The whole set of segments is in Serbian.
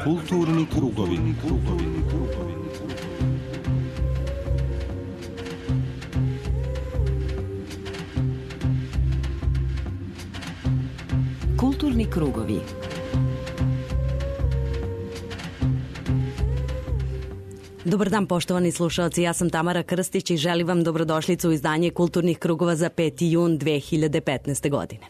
Kulturni krugovi. Kulturni krugovi. Dobar dan, poštovani slušalci, ja sam Tamara Krstić i želim vam dobrodošlicu u izdanje Kulturnih krugova za 5. jun 2015. godine.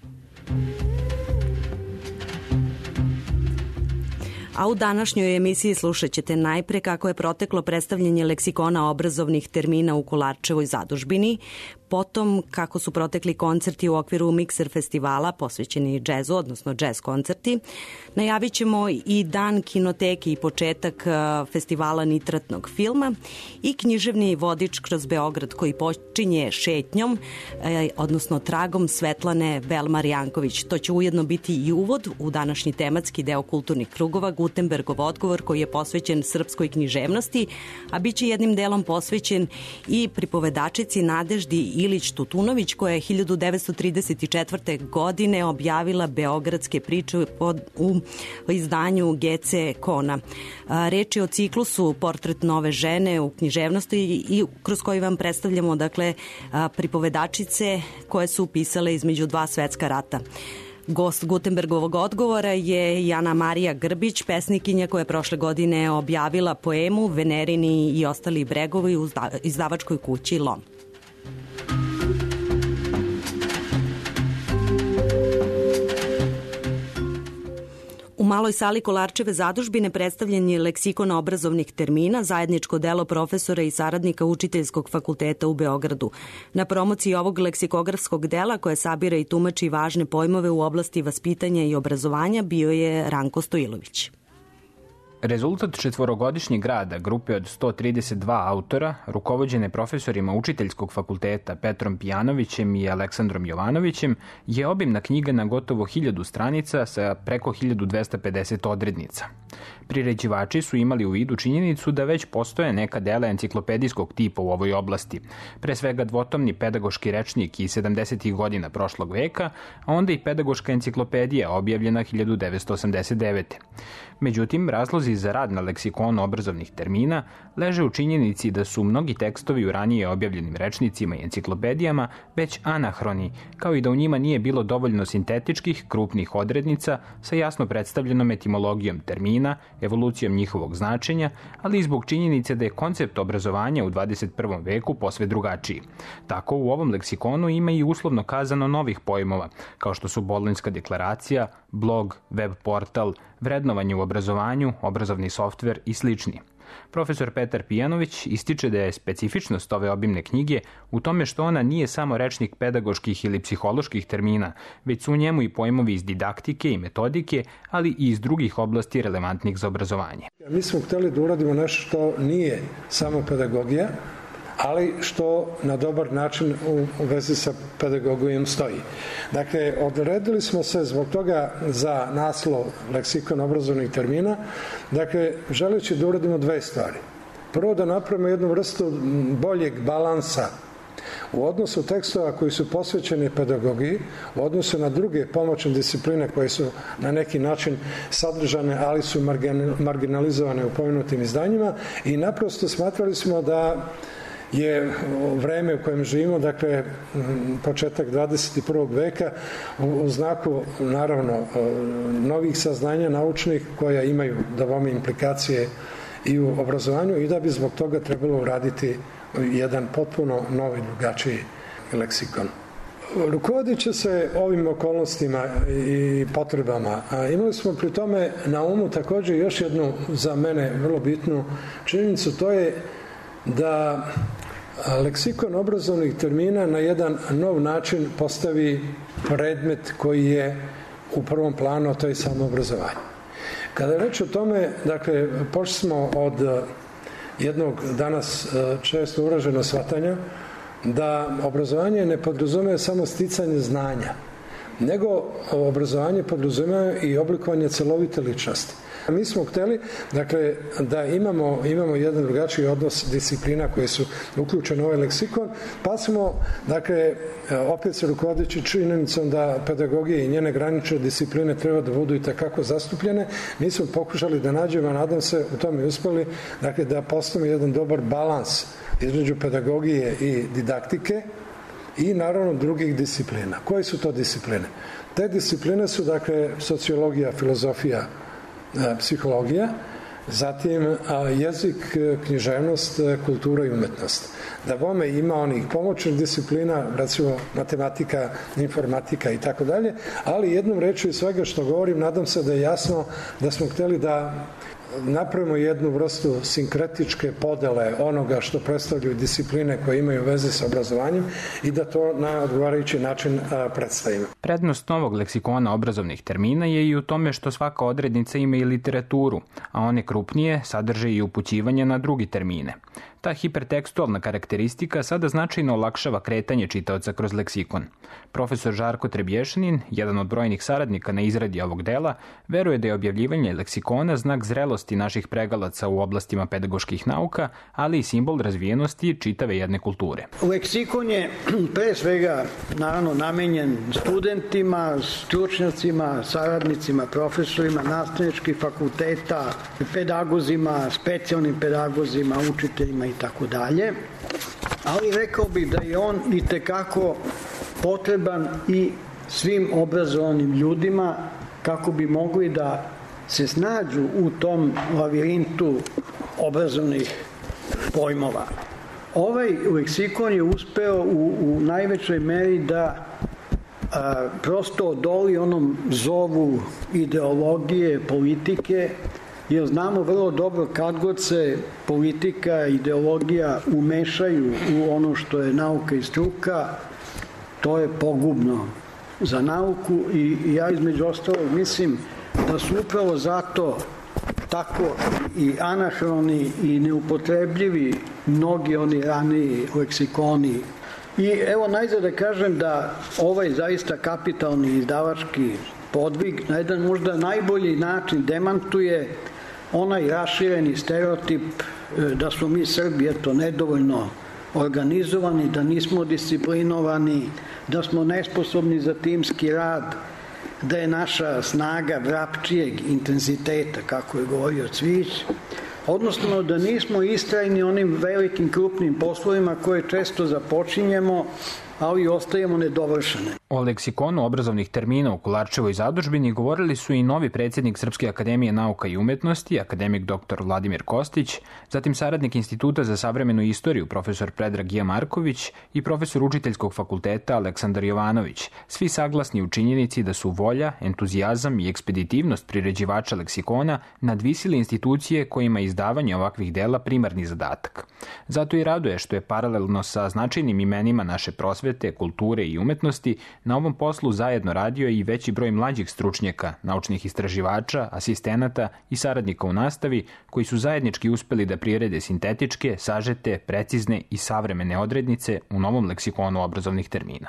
A u današnjoj emisiji slušat ćete najpre kako je proteklo predstavljanje leksikona obrazovnih termina u Kolarčevoj zadužbini, potom kako su protekli koncerti u okviru Mikser festivala posvećeni džezu, odnosno džez koncerti. Najavit ćemo i dan kinoteke i početak festivala nitratnog filma i književni vodič kroz Beograd koji počinje šetnjom, odnosno tragom Svetlane Belmar Janković. To će ujedno biti i uvod u današnji tematski deo kulturnih krugova, Gutenbergov odgovor koji je posvećen srpskoj književnosti, a bit će jednim delom posvećen i pripovedačici Nadeždi Ilić-Tutunović koja je 1934. godine objavila Beogradske priče u izdanju G.C. Kona. Reč je o ciklusu Portret nove žene u književnosti i kroz koji vam predstavljamo pripovedačice koje su pisale između dva svetska rata. Gost Gutenbergovog odgovora je Jana Marija Grbić, pesnikinja koja je prošle godine objavila poemu Venerini i ostali bregovi u izdavačkoj kući Lom. U maloj sali Kolarčeve zadužbine predstavljen je leksikon obrazovnih termina, zajedničko delo profesora i saradnika Učiteljskog fakulteta u Beogradu. Na promociji ovog leksikografskog dela, koje sabira i tumači važne pojmove u oblasti vaspitanja i obrazovanja, bio je Ranko Stojilović. Rezultat četvorogodišnjeg rada grupe od 132 autora, rukovođene profesorima Učiteljskog fakulteta Petrom Pijanovićem i Aleksandrom Jovanovićem, je obimna knjiga na gotovo 1000 stranica sa preko 1250 odrednica. Priređivači su imali u vidu činjenicu da već postoje neka dela enciklopedijskog tipa u ovoj oblasti, pre svega dvotomni pedagoški rečnik iz 70. godina prošlog veka, a onda i pedagoška enciklopedija objavljena 1989. Međutim, razlozi za rad na leksikonu obrazovnih termina leže u činjenici da su mnogi tekstovi u ranije objavljenim rečnicima i enciklopedijama već anahroni, kao i da u njima nije bilo dovoljno sintetičkih, krupnih odrednica sa jasno predstavljenom etimologijom termina, evolucijom njihovog značenja, ali i zbog činjenice da je koncept obrazovanja u 21. veku posve drugačiji. Tako u ovom leksikonu ima i uslovno kazano novih pojmova, kao što su Bolonjska deklaracija, blog, web portal, vrednovanje u obrazovanju, obrazovni softver i slični. Profesor Petar Pijanović ističe da je specifičnost ove obimne knjige u tome što ona nije samo rečnik pedagoških ili psiholoških termina, već su u njemu i pojmovi iz didaktike i metodike, ali i iz drugih oblasti relevantnih za obrazovanje. Mi smo hteli da uradimo nešto što nije samo pedagogija, ali što na dobar način u vezi sa pedagogijom stoji. Dakle, odredili smo se zbog toga za naslov leksikon obrazovnih termina, dakle, želeći da uradimo dve stvari. Prvo, da napravimo jednu vrstu boljeg balansa u odnosu tekstova koji su posvećeni pedagogiji, u odnosu na druge pomoćne discipline koje su na neki način sadržane, ali su marginalizovane u pomenutim izdanjima i naprosto smatrali smo da je vreme u kojem živimo, dakle početak 21. veka, u znaku naravno novih saznanja naučnih koja imaju davome implikacije i u obrazovanju i da bi zbog toga trebalo uraditi jedan potpuno novi, drugačiji leksikon. Rukovodeći se ovim okolnostima i potrebama, imali smo pri tome na umu također još jednu za mene vrlo bitnu činjenicu, to je da leksikon obrazovnih termina na jedan nov način postavi predmet koji je u prvom planu, a to je samo obrazovanje. Kada je reč o tome, dakle, pošli smo od jednog danas često uraženog shvatanja da obrazovanje ne podrazumeva samo sticanje znanja, nego obrazovanje podrazumeva i oblikovanje celovite ličnosti. Mi smo hteli, dakle, da imamo jedan drugačiji odnos disciplina koje su uključene u ovaj leksikon, pa smo, dakle, opet se rukovodeći činjenicom da pedagogija i njene granične discipline treba da budu i takako zastupljene, mi smo pokušali da nađemo, nadam se, u tome uspeli, dakle, da postavimo jedan dobar balans između pedagogije i didaktike i naravno drugih disciplina. Koje su to discipline? Te discipline su, dakle, sociologija, filozofija, psihologija, zatim jezik, književnost, kultura i umetnost. Da bome ima onih pomoćnih disciplina, recimo matematika, informatika i tako dalje, ali jednom rečju iz svega što govorim, nadam se da je jasno da smo hteli da napravimo jednu vrstu sinkretičke podele onoga što predstavljaju discipline koje imaju veze sa obrazovanjem i da to na odgovarajući način predstavimo. Prednost novog leksikona obrazovnih termina je i u tome što svaka odrednica ima i literaturu, a one krupnije sadrže i upućivanje na drugi termine. Ta hipertekstualna karakteristika sada značajno olakšava kretanje čitaoca kroz leksikon. Profesor Žarko Trebješanin, jedan od brojnih saradnika na izradi ovog dela, veruje da je objavljivanje leksikona znak zrelosti naših pregalaca u oblastima pedagoških nauka, ali i simbol razvijenosti čitave jedne kulture. Leksikon je pre svega naravno namenjen studentima, stručnjacima, saradnicima, profesorima, nastavničkih fakulteta, pedagozima, specijalnim pedagozima, učiteljima i tako dalje, ali rekao bih da je on i tekako potreban i svim obrazovanim ljudima kako bi mogli da se snađu u tom lavirintu obrazovnih pojmova. Ovaj leksikon je uspeo u najvećoj meri da prosto odoli onom zovu ideologije, politike, jer znamo vrlo dobro kad god se politika, ideologija umešaju u ono što je nauka i struka, to je pogubno za nauku i ja između ostalog mislim da su upravo zato tako i anahroni i neupotrebljivi mnogi oni raniji leksikoni. I evo najzad da kažem da ovaj zaista kapitalni izdavački podvig na jedan možda najbolji način demantuje onaj rašireni stereotip da smo mi Srbi nedovoljno organizovani, da nismo disciplinovani, da smo nesposobni za timski rad, da je naša snaga vrapčijeg intenziteta, kako je govorio Cvijić, odnosno da nismo istrajni onim velikim krupnim poslovima koje često započinjemo, ali ostajemo nedovršene. O leksikonu obrazovnih termina u Kolarčevoj zadužbini govorili su i novi predsjednik Srpske akademije nauka i umetnosti, akademik dr. Vladimir Kostić, zatim saradnik Instituta za savremenu istoriju profesor Predrag J. Marković i profesor Učiteljskog fakulteta Aleksandar Jovanović, svi saglasni u činjenici da su volja, entuzijazam i ekspeditivnost priređivača leksikona nadvisili institucije kojima je izdavanje ovakvih dela primarni zadatak. Zato i raduje što je paralelno sa značajnim imenima naše prosvete, kulture i umetnosti na ovom poslu zajedno radio i veći broj mlađih stručnjaka, naučnih istraživača, asistenata i saradnika u nastavi, koji su zajednički uspeli da prirede sintetičke, sažete, precizne i savremene odrednice u novom leksikonu obrazovnih termina.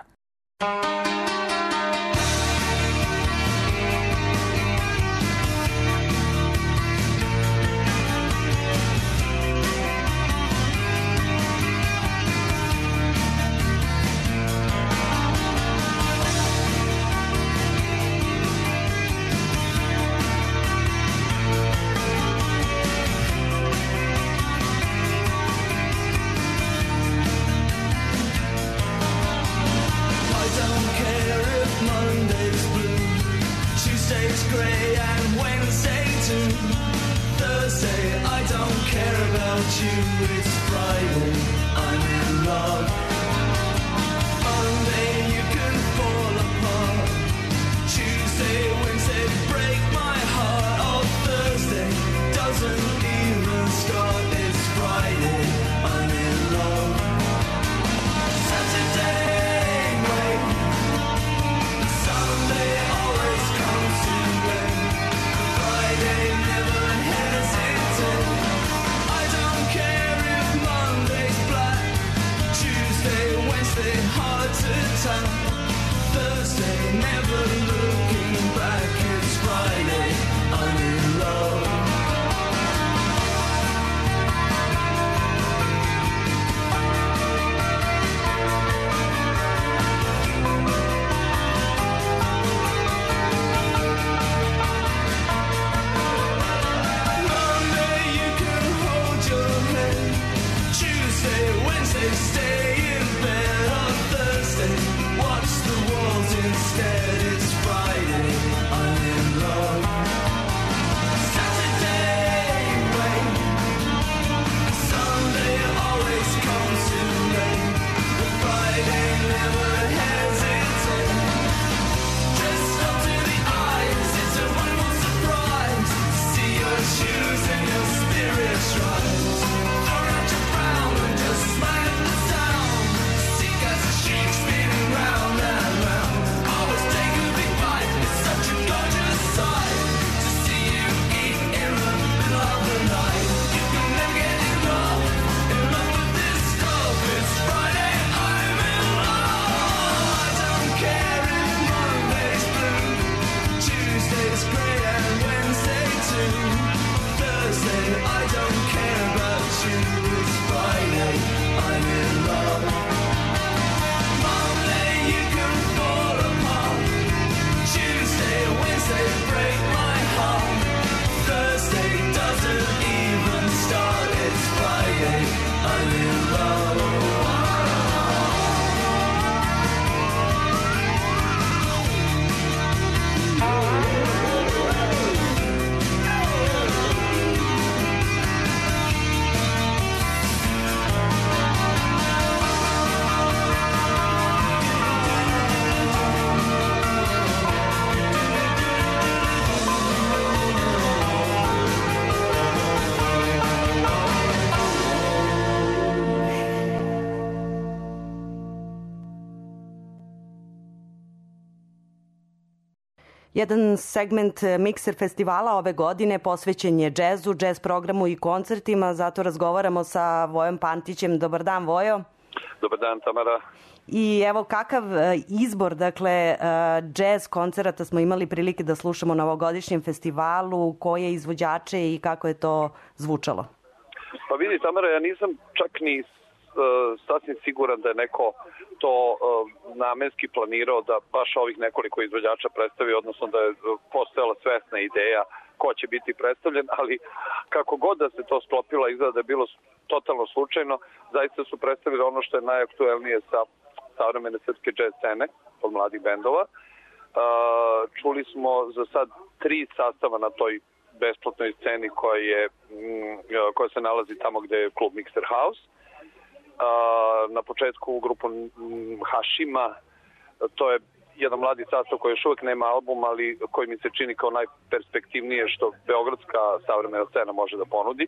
Jedan segment Mikser festivala ove godine posvećen je džezu, džez programu i koncertima, zato razgovaramo sa Vojom Pantićem. Dobar dan, Vojo. Dobar dan, Tamara. I evo kakav izbor, dakle, džez koncerata smo imali prilike da slušamo na ovogodišnjem festivalu, koje izvođače i kako je to zvučalo? Pa vidi, Tamara, ja nisam čak ni sasvim siguran da je neko to namenski planirao da baš ovih nekoliko izvođača predstavi, odnosno da je postojala svesna ideja ko će biti predstavljen, ali kako god da se to sklopilo, izgleda da je bilo totalno slučajno. Zaista su predstavili ono što je najaktuelnije sa savremene srpske džez scene od mladih bendova. Čuli smo za sad 3 sastava na toj besplatnoj sceni koja se nalazi tamo gde je klub Mixer House. Na početku grupu Hašima, to je jedan mladi sastav koji još uvek nema album, ali koji mi se čini kao najperspektivnije što beogradska savremena scena može da ponudi.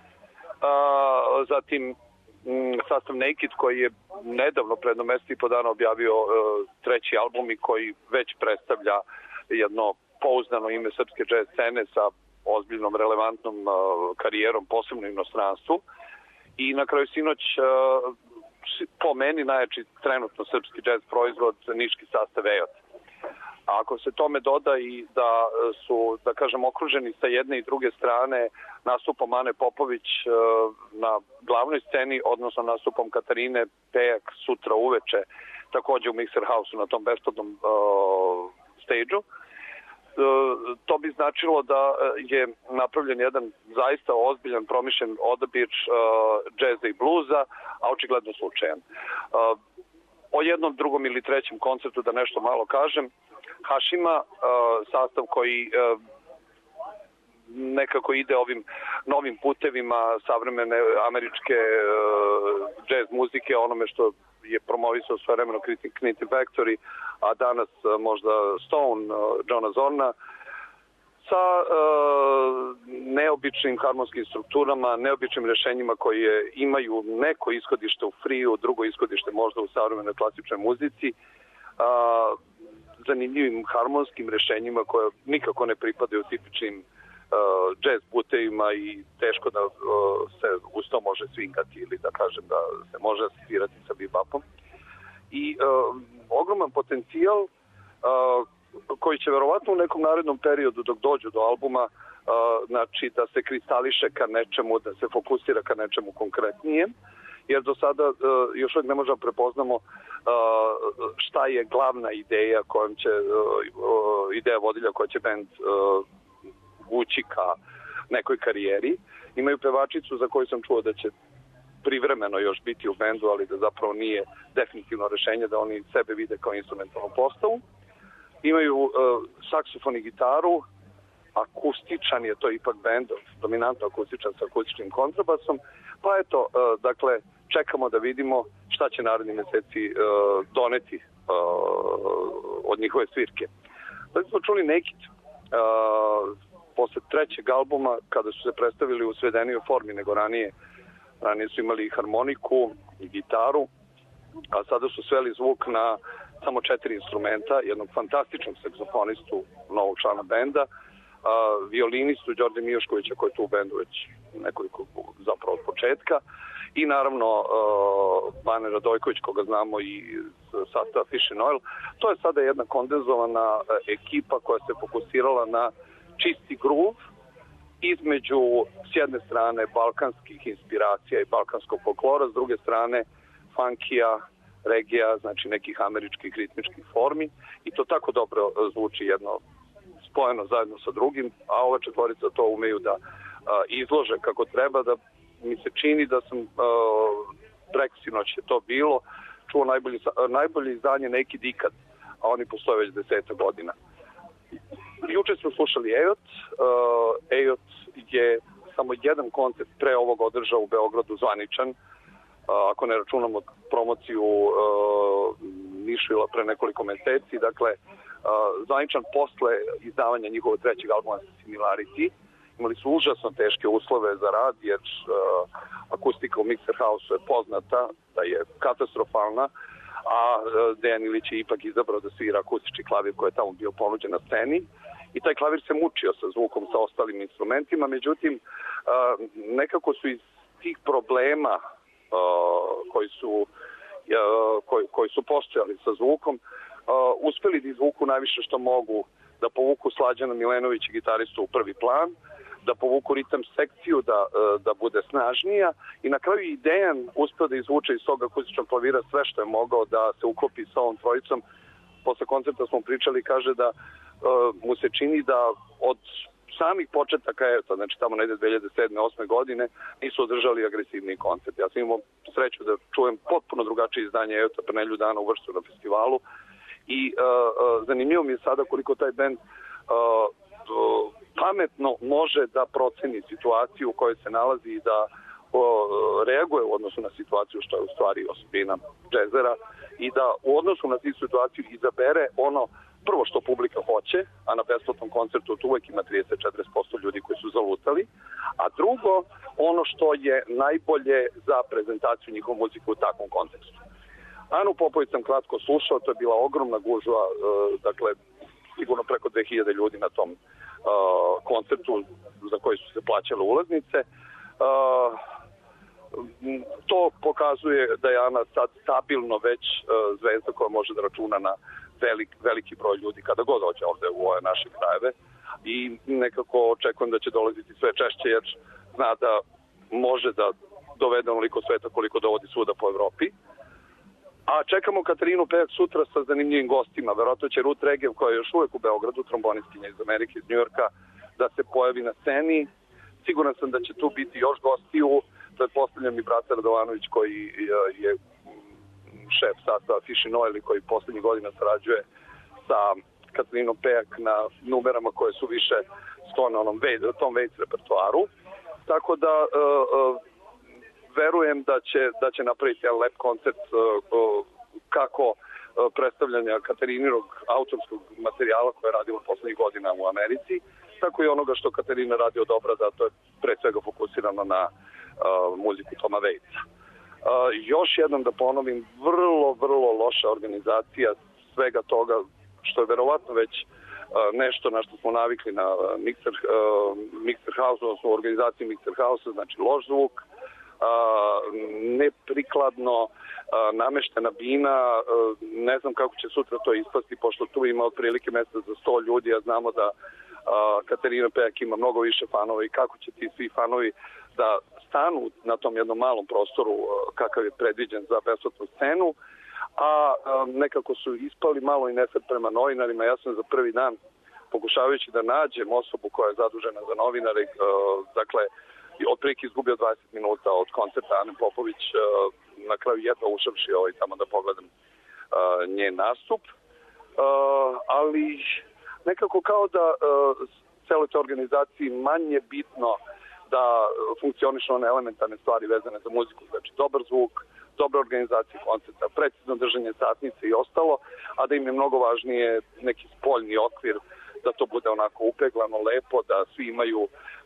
Zatim sastav Naked koji je nedavno, pred mesec i po dana, objavio 3. album i koji već predstavlja jedno pouzdano ime srpske džez scene sa ozbiljnom, relevantnom karijerom, posebno u inostranstvu. I na kraju sinoć, po meni, najjači trenutno srpski džez proizvod, niški sastav Ejot. A ako se tome doda i da su, da kažem, okruženi sa jedne i druge strane nastupom Ane Popović na glavnoj sceni, odnosno nastupom Katarine Pejak sutra uveče, takođe u Mixer House-u na tom besplatnom stage-u, to bi značilo da je napravljen jedan zaista ozbiljan, promišljen odabir džeza i bluza, a očigledno slučajan. O jednom, drugom ili trećem koncertu da nešto malo kažem. Hašima, sastav koji nekako ide ovim novim putevima savremene američke džez muzike, onome što je promovisao svojevremeno Knitting Factory, a danas možda Stone, Johna Zorna, sa neobičnim harmonskim strukturama, neobičnim rešenjima koje imaju neko ishodište u free-u, drugo ishodište možda u savremenoj klasičnoj muzici, zanimljivim harmonskim rešenjima koje nikako ne pripadaju tipičnim džez putevima i teško da se uz to može swingati ili da kažem da se može asistirati sa bebopom. I ogroman potencijal koji će verovatno u nekom narednom periodu dok dođu do albuma, znači da se kristališe ka nečemu, da se fokusira ka nečemu konkretnijem, jer do sada još uvijek ne možemo prepoznamo šta je glavna ideja kojom će ideja vodilja koja će band ući ka nekoj karijeri. Imaju pevačicu za koju sam čuo da će privremeno još biti u bendu, ali da zapravo nije definitivno rešenje da oni sebe vide kao instrumentalnu postavu. Imaju saksofon i gitaru, akustičan je to ipak bend, dominantno akustičan sa akustičnim kontrabasom, pa eto, dakle, čekamo da vidimo šta će naredni meseci doneti od njihove svirke. Da smo čuli Naked, posle 3. albuma, kada su se predstavili u svedenijoj formi nego ranije su imali i harmoniku i gitaru, a sada su sveli zvuk na samo 4 instrumenta, jednog fantastičnog saksofonistu, novog člana benda, violinistu Đorđe Mijoškovića koji je tu u bendu već nekoliko zapravo od početka i naravno Bane Radojković koga znamo i sastava Fish and Oil. To je sada jedna kondenzovana ekipa koja se fokusirala na čisti groove između s jedne strane balkanskih inspiracija i balkanskog folklora, s druge strane funkija, regija, znači nekih američkih ritmičkih formi i to tako dobro zvuči jedno spojeno zajedno sa drugim, a ova četvorica to umeju da izlože kako treba, da mi se čini da sam preksinoć je to bilo, čuo najbolje izdanje Naked ikad, a oni postoje već 10 godina. Juče smo slušali Ejot. Ejot je samo jedan koncert pre ovog održao u Beogradu zvaničan, ako ne računamo promociju Nišvila pre nekoliko meseci, dakle zvaničan posle izdavanja njihovog 3. albuma Similarity. Imali su užasno teške uslove za rad jer akustika u Mixer House-u je poznata da je katastrofalna, a Dejan Ilić je ipak izabrao da svira akustični klavir koji je tamo bio ponuđen na sceni i taj klavir se mučio sa zvukom, sa ostalim instrumentima, međutim nekako su iz tih problema koji su postojali sa zvukom uspeli da izvuku najviše što mogu, da povuku Slađana Milenovića, gitaristu, u prvi plan, da povuku ritam sekciju, da bude snažnija i na kraju i Dejan uspeo da izvuče iz tog akustičnog klavira sve što je mogao da se uklopi sa ovom trojicom. Posle koncerta smo pričali, kaže da mu se čini da od samih početaka Evta, znači tamo negde 2007-2008 godine, nisu održali agresivni koncert. Ja sam imao sreću da čujem potpuno drugačije izdanje Evta pre nedelju dana u Vršcu na festivalu i zanimljivo mi je sada koliko taj bend pametno može da proceni situaciju u kojoj se nalazi i da reaguje u odnosu na situaciju, što je u stvari osobina džezera, i da u odnosu na tu situaciju izabere ono prvo što publika hoće, a na besplatnom koncertu uvek ima 30-40% ljudi koji su zalutali, a drugo, ono što je najbolje za prezentaciju njihove muzike u takvom kontekstu. Anu Popović sam kratko slušao, to je bila ogromna gužva, dakle, sigurno preko 2000 ljudi na tom koncertu za koji su se plaćale ulaznice. To pokazuje da je Ana sad stabilno već zvezda koja može da računa na veliki broj ljudi kada god dođe ovde u ove naše krajeve i nekako očekujem da će dolaziti sve češće jer zna da može da dovede onoliko sveta koliko dovodi svuda po Evropi. A čekamo Katarinu Pejak sutra sa zanimljivim gostima. Verovatno će Ruth Regev, koja je još uvek u Beogradu, tromboniskinja iz Amerike, iz Njujorka, da se pojavi na sceni. Siguran sam da će tu biti još gostiju. Pretpostavljam i Brata Radovanović koji je šef sastava Fish and Oil i koji poslednjih godina sarađuje sa Katarinom Pejak na numerama koje su više sklone tom Waits repertoaru. Tako da verujem da će napraviti jedan lep koncert kako predstavljanja Katarininog autorskog materijala koje je radila poslednjih godina u Americi, tako i onoga što Katarina radi od obrada, to je pre svega fokusirano na muziku Toma Waitsa. Još jednom da ponovim, vrlo loša organizacija svega toga što je verovatno već nešto na što smo navikli na Mixer House, odnosno u organizaciji Mixer House, znači loš zvuk, neprikladno nameštena bina, ne znam kako će sutra to ispasti, pošto tu ima otprilike mesta za 100 ljudi, a znamo da Katarina Pejak ima mnogo više fanova i kako će ti svi fanovi da stanu na tom jednom malom prostoru kakav je predviđen za besplatnu scenu, a nekako su ispali malo i nefer prema novinarima. Ja sam za prvi dan, pokušavajući da nađem osobu koja je zadužena za novinare, dakle, otprilike izgubio 20 minuta od koncerta Ane Popović, na kraju jedva ušavši tamo da pogledam njen nastup, ali nekako kao da celoj te organizaciji manje bitno da funkcionišu one elementarne stvari vezane za muziku, znači dobar zvuk, dobra organizacija koncerta, precizno držanje satnice i ostalo, a da im je mnogo važnije neki spoljni okvir, da to bude onako upeglano, lepo, da svi imaju,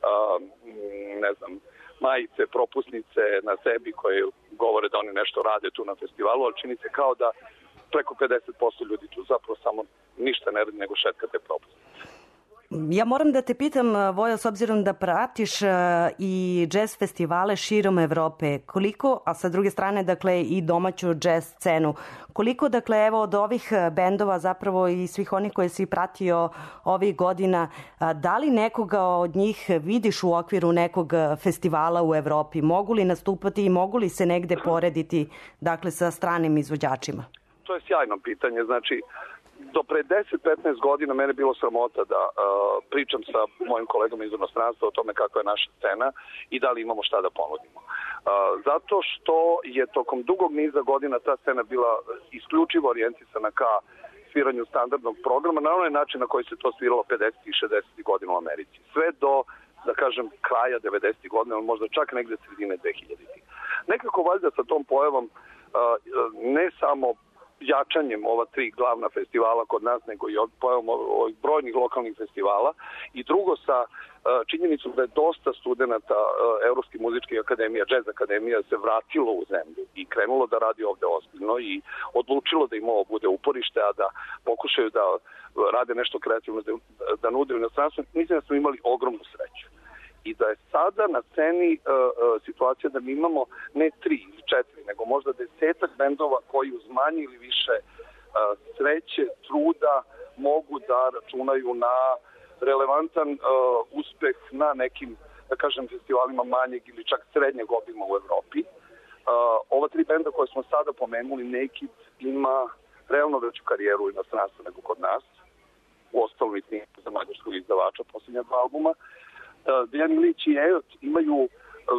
ne znam, majice, propusnice na sebi koje govore da oni nešto rade tu na festivalu, ali čini se kao da preko 50% ljudi tu zapravo samo ništa ne radi nego šetka te propusnice. Ja moram da te pitam, Voja, s obzirom da pratiš i džez festivale širom Evrope, koliko, a sa druge strane, dakle, i domaću džez scenu, koliko, dakle, evo, od ovih bendova zapravo i svih onih koje si pratio ovih godina, da li nekoga od njih vidiš u okviru nekog festivala u Evropi? Mogu li nastupati i mogu li se negde porediti, dakle, sa stranim izvođačima? To je sjajno pitanje, znači, do pre 10-15 godina mene bilo sramota da pričam sa mojim kolegama iz inostranstva o tome kako je naša scena i da li imamo šta da ponudimo. Zato što je tokom dugog niza godina ta scena bila isključivo orijentisana ka sviranju standardnog programa na onaj način na koji se to sviralo 50. i 60. godina u Americi. Sve do, da kažem, kraja 90. godina, možda čak negde sredine 2000. Nekako valjda sa tom pojavom ne samo jačanjem ova 3 glavna festivala kod nas, nego i pojavom ovih brojnih lokalnih festivala, i drugo sa činjenicom da je dosta studenta Evropske muzičke akademije, Jazz akademija se vratilo u zemlju i krenulo da radi ovde ozbiljno i odlučilo da im ovo bude uporište, a da pokušaju da rade nešto kreativno, da nude u inostranstvu. Mislim da smo imali ogromnu sreću. I da je sada na sceni situacija da mi imamo ne 3 ili 4, nego možda 10 bendova koji uz manje ili više sreće, truda mogu da računaju na relevantan uspeh na nekim, da kažem, festivalima manjeg ili čak srednjeg obima u Evropi. Ova 3 benda koje smo sada pomenuli, Naked ima realno veću karijeru u inostranstvu nego kod nas. U ostalom i za mađarskog izdavača posljednja 2 albuma. Dejan Ilić i Ejot imaju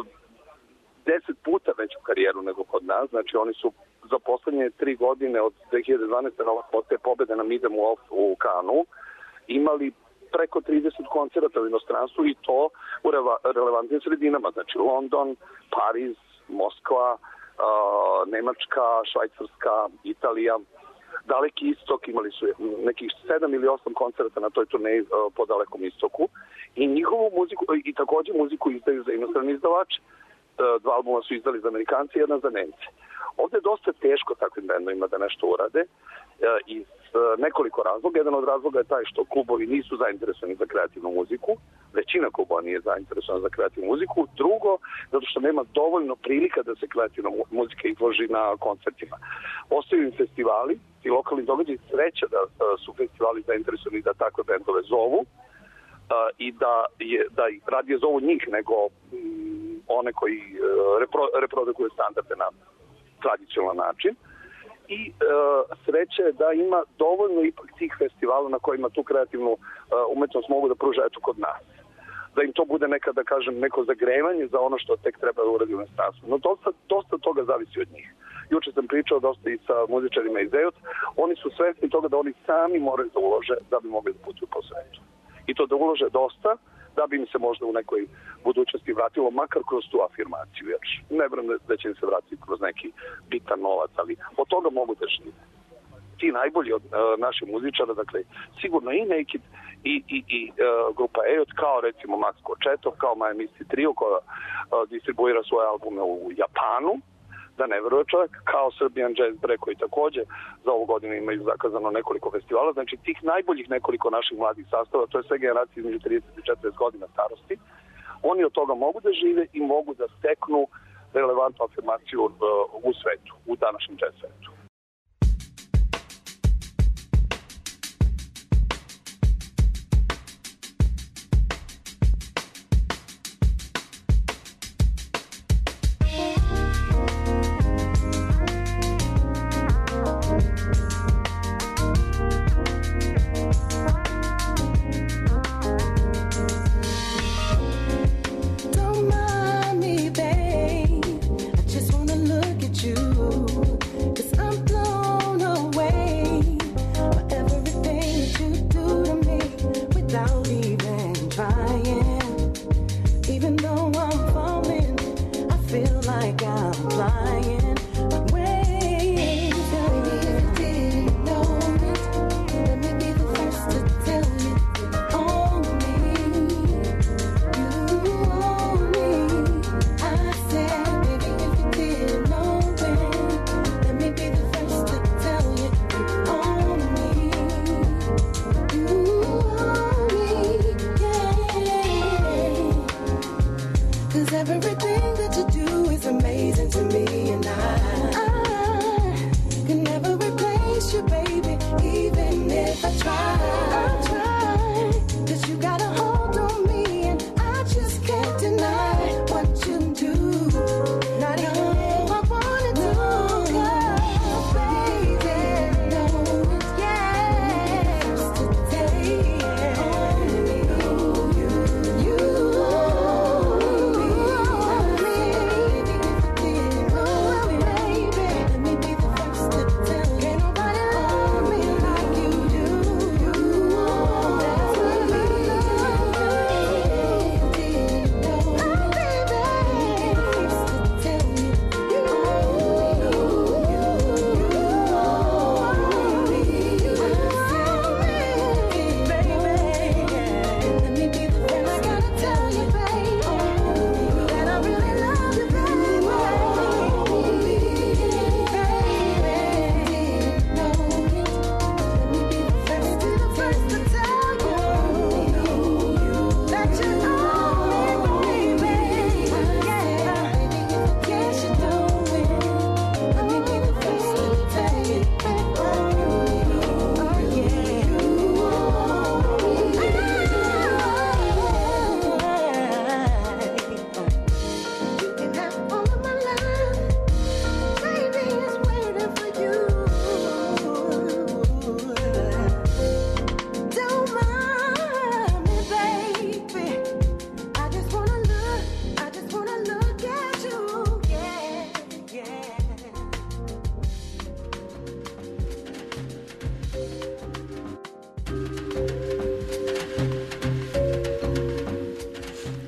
10 puta veću karijeru nego kod nas. Znači oni su za poslednje 3 godine od 2012. od te pobede na Midem u Kanu imali preko 30 koncerata u inostranstvu i to u relevantnim sredinama. Znači London, Pariz, Moskva, Nemačka, Švajcarska, Italija, Daleki istok, imali su nekih 7 ili 8 koncerata na toj turneji po Dalekom istoku i njihovu muziku, i takođe muziku izdaju za inostrani izdavači. 2 albuma su izdali za Amerikanci i 1 za Nemce. Ovde je dosta teško takvim bendovima da nešto urade iz nekoliko razloga. Jedan od razloga je taj što klubovi nisu zainteresovani za kreativnu muziku, većina klubova nije zainteresovana za kreativnu muziku. Drugo, zato što nema dovoljno prilika da se kreativna muzika izloži na koncertima. Ostaju im festivali i lokalni događaji, sreća da su festivali zainteresovani da takve bendove zovu i da radije zovu njih nego one koji reprodukuju standarde na tradicionalan način. I sreća je da ima dovoljno ipak tih festivala na kojima tu kreativnu umetnost mogu da pruža eto kod nas. Da im to bude neka, da kažem, neko zagrevanje za ono što tek treba da uradi u inostranstvu. No dosta toga zavisi od njih. Juče sam pričao dosta i sa muzičarima iz EOT. Oni su svesni toga da oni sami moraju da ulože da bi mogli da putuju po svetu. I to da ulože dosta da bi im se možda u nekoj budućnosti vratilo, makar kroz tu afirmaciju. Jer ne vjerujem da će im se vratiti kroz neki bitan novac, ali od toga mogu da žive. Ti najbolji od naših muzičara, dakle, sigurno i Naked i grupa EOT, kao recimo Max Kočetov, kao Maja Misty Trio, koja distribuira svoje albume u Japanu, da ne veruje čovjek, kao Serbian Jazz Break, koji takođe za ovu godinu imaju zakazano nekoliko festivala. Znači tih najboljih nekoliko naših mladih sastava, to je sve generacije između 30 i 40 godina starosti, oni od toga mogu da žive i mogu da steknu relevantnu afirmaciju u svetu, u današnjem jazz svetu.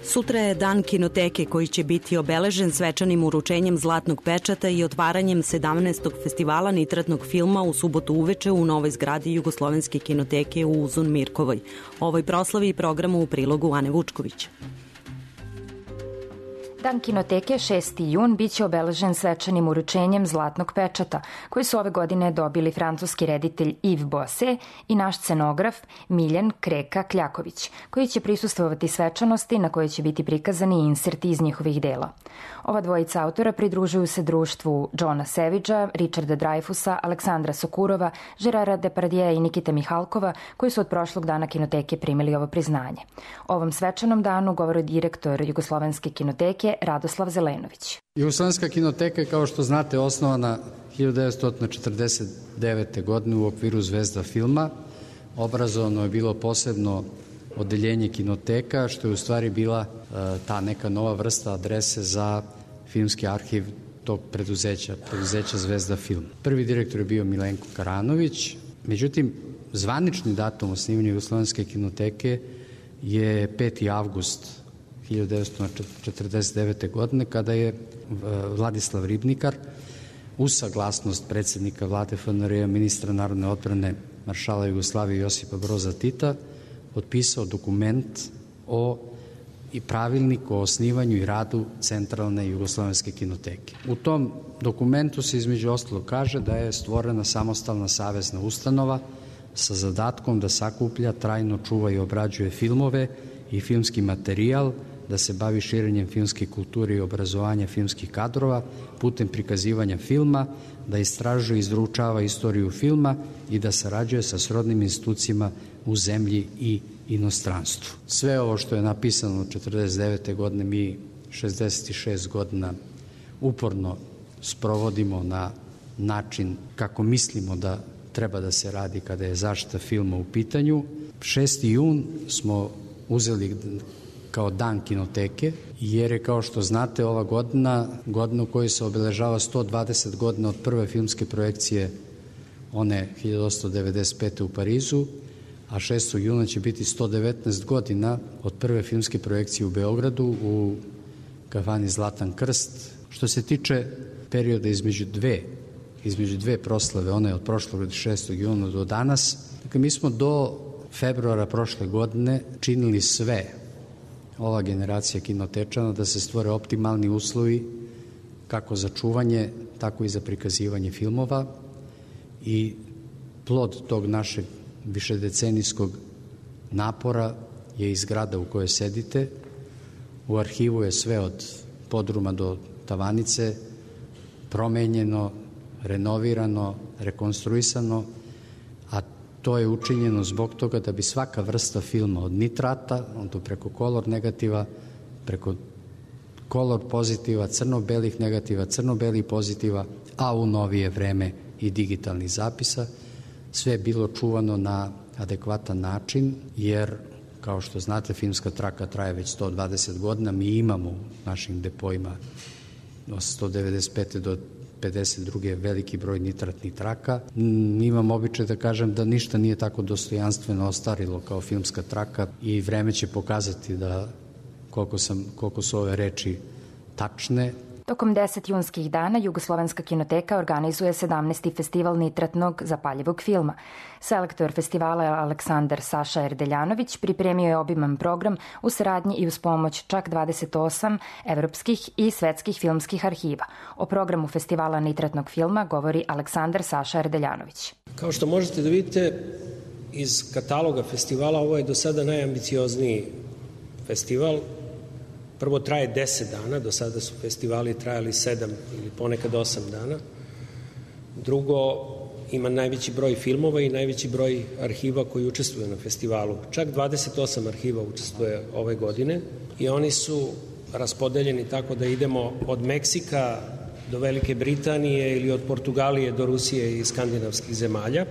Sutra je dan kinoteke koji će biti obeležen svečanim uručenjem Zlatnog pečata i otvaranjem 17. festivala nitratnog filma u subotu uveče u novoj zgradi Jugoslovenske kinoteke u Uzun Mirkovoj. Ovoj proslavi i programu u prilogu Ane Vučković. Dan kinoteke 6. jun biće obeležen svečanim uručenjem Zlatnog pečata, koji su ove godine dobili francuski reditelj Yves Boisset i naš scenograf Miljan Kreka Kljaković, koji će prisustvovati svečanosti na kojoj će biti prikazani inserti iz njihovih dela. Ova dvojica autora pridružuju se društvu Johna Savagea, Richarda Dreyfusa, Aleksandra Sokurova, Gerara Depardieu i Nikite Mihalkova, koji su od prošlog dana kinoteke primili ovo priznanje. O ovom svečanom danu govori direktor Jugoslovenske kinoteke Radoslav Zelenović. Jugoslovenska kinoteka je, kao što znate, osnovana 1949. godine u okviru Zvezda filma. Obrazovano je bilo posebno odeljenje kinoteka, što je u stvari bila ta neka nova vrsta adrese za filmski arhiv tog preduzeća Zvezda film. Prvi direktor je bio Milenko Karanović, međutim, zvanični datum osnivanja Jugoslovenske kinoteke je 5. avgust 1949. godine, kada je Vladislav Ribnikar uz saglasnost predsjednika vlade FNRJ, ministra narodne odbrane, maršala Jugoslavije Josipa Broza Tita, potpisao dokument i pravilnik o osnivanju i radu Centralne Jugoslovenske kinoteke. U tom dokumentu se između ostalog kaže da je stvorena samostalna savezna ustanova sa zadatkom da sakuplja, trajno čuva i obrađuje filmove i filmski materijal, da se bavi širenjem filmske kulture i obrazovanja filmskih kadrova putem prikazivanja filma, da istražuje i izučava istoriju filma i da sarađuje sa srodnim institucijama u zemlji i inostranstvu. Sve ovo što je napisano 1949. godine mi 66 godina uporno sprovodimo na način kako mislimo da treba da se radi kada je zaštita filma u pitanju. 6. jun smo uzeli kao dan kinoteke, jer je, kao što znate, ova godina u kojoj se obeležava 120 godina od prve filmske projekcije, one 1895. u Parizu, a 6. juna će biti 119 godina od prve filmske projekcije u Beogradu u kafani Zlatan krst. Što se tiče perioda između dve proslave, one od prošlog 6. juna do danas, dakle, mi smo do februara prošle godine činili sve, ova generacija kinotečana, da se stvore optimalni uslovi kako za čuvanje, tako i za prikazivanje filmova, i plod tog našeg višedecenijskog napora je i zgrada u kojoj sedite. U arhivu je sve od podruma do tavanice promenjeno, renovirano, rekonstruisano, a to je učinjeno zbog toga da bi svaka vrsta filma, od nitrata, onda preko kolor negativa, preko kolor pozitiva, crno-belih negativa, crno-belih pozitiva, a u novije vreme i digitalnih zapisa, sve je bilo čuvano na adekvatan način, jer, kao što znate, filmska traka traje već 120 godina. Mi imamo u našim depojima od 195. do 52. veliki broj nitratnih traka. Imam običaj da kažem da ništa nije tako dostojanstveno ostarilo kao filmska traka i vreme će pokazati da koliko su ove reči tačne. Tokom 10 junskih dana Jugoslovenska kinoteka organizuje 17. festival nitratnog zapaljivog filma. Selektor festivala Aleksandar Saša Erdeljanović pripremio je obiman program u saradnji i uz pomoć čak 28 evropskih i svetskih filmskih arhiva. O programu festivala nitratnog filma govori Aleksandar Saša Erdeljanović. Kao što možete da vidite iz kataloga festivala, ovo je do sada najambiciozniji festival. Prvo, traje 10 dana, do sada su festivali trajali 7 ili ponekad 8 dana. Drugo, ima najveći broj filmova i najveći broj arhiva koji učestvuju na festivalu. Čak 28 arhiva učestvuje ove godine i oni su raspodeljeni tako da idemo od Meksika do Velike Britanije ili od Portugalije do Rusije i skandinavskih zemalja.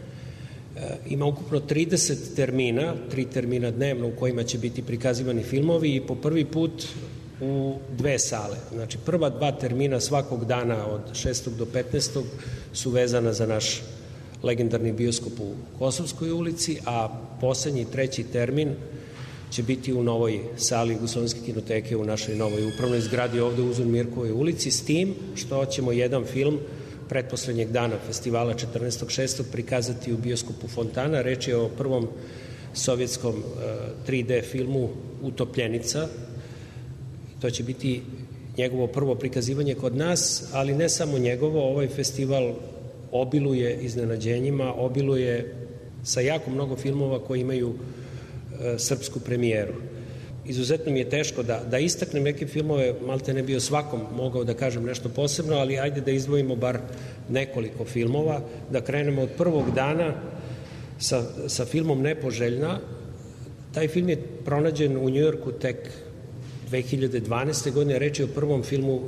Ima ukupno 30 termina, 3 termina dnevno u kojima će biti prikazivani filmovi i po prvi put u 2 sale. Znači, prva 2 termina svakog dana od 6. do 15. su vezana za naš legendarni bioskop u Kosovskoj ulici, a poslednji 3. termin će biti u novoj sali Jugoslovenske kinoteke u našoj novoj upravnoj zgradi ovde u Uzun Mirkovoj ulici, s tim što ćemo jedan film pretposlednjeg dana festivala 14.6. prikazati u bioskopu Fontana. Reč je o prvom sovjetskom 3D filmu Utopljenica. To će biti njegovo prvo prikazivanje kod nas, ali ne samo njegovo. Ovaj festival obiluje iznenađenjima, obiluje sa jako mnogo filmova koji imaju srpsku premijeru. Izuzetno mi je teško da istaknem neke filmove, malte ne bio svakom mogao da kažem nešto posebno, ali ajde da izdvojimo bar nekoliko filmova, da krenemo od prvog dana sa filmom Nepoželjna. Taj film je pronađen u Njujorku tek 2012. godine, reč je o prvom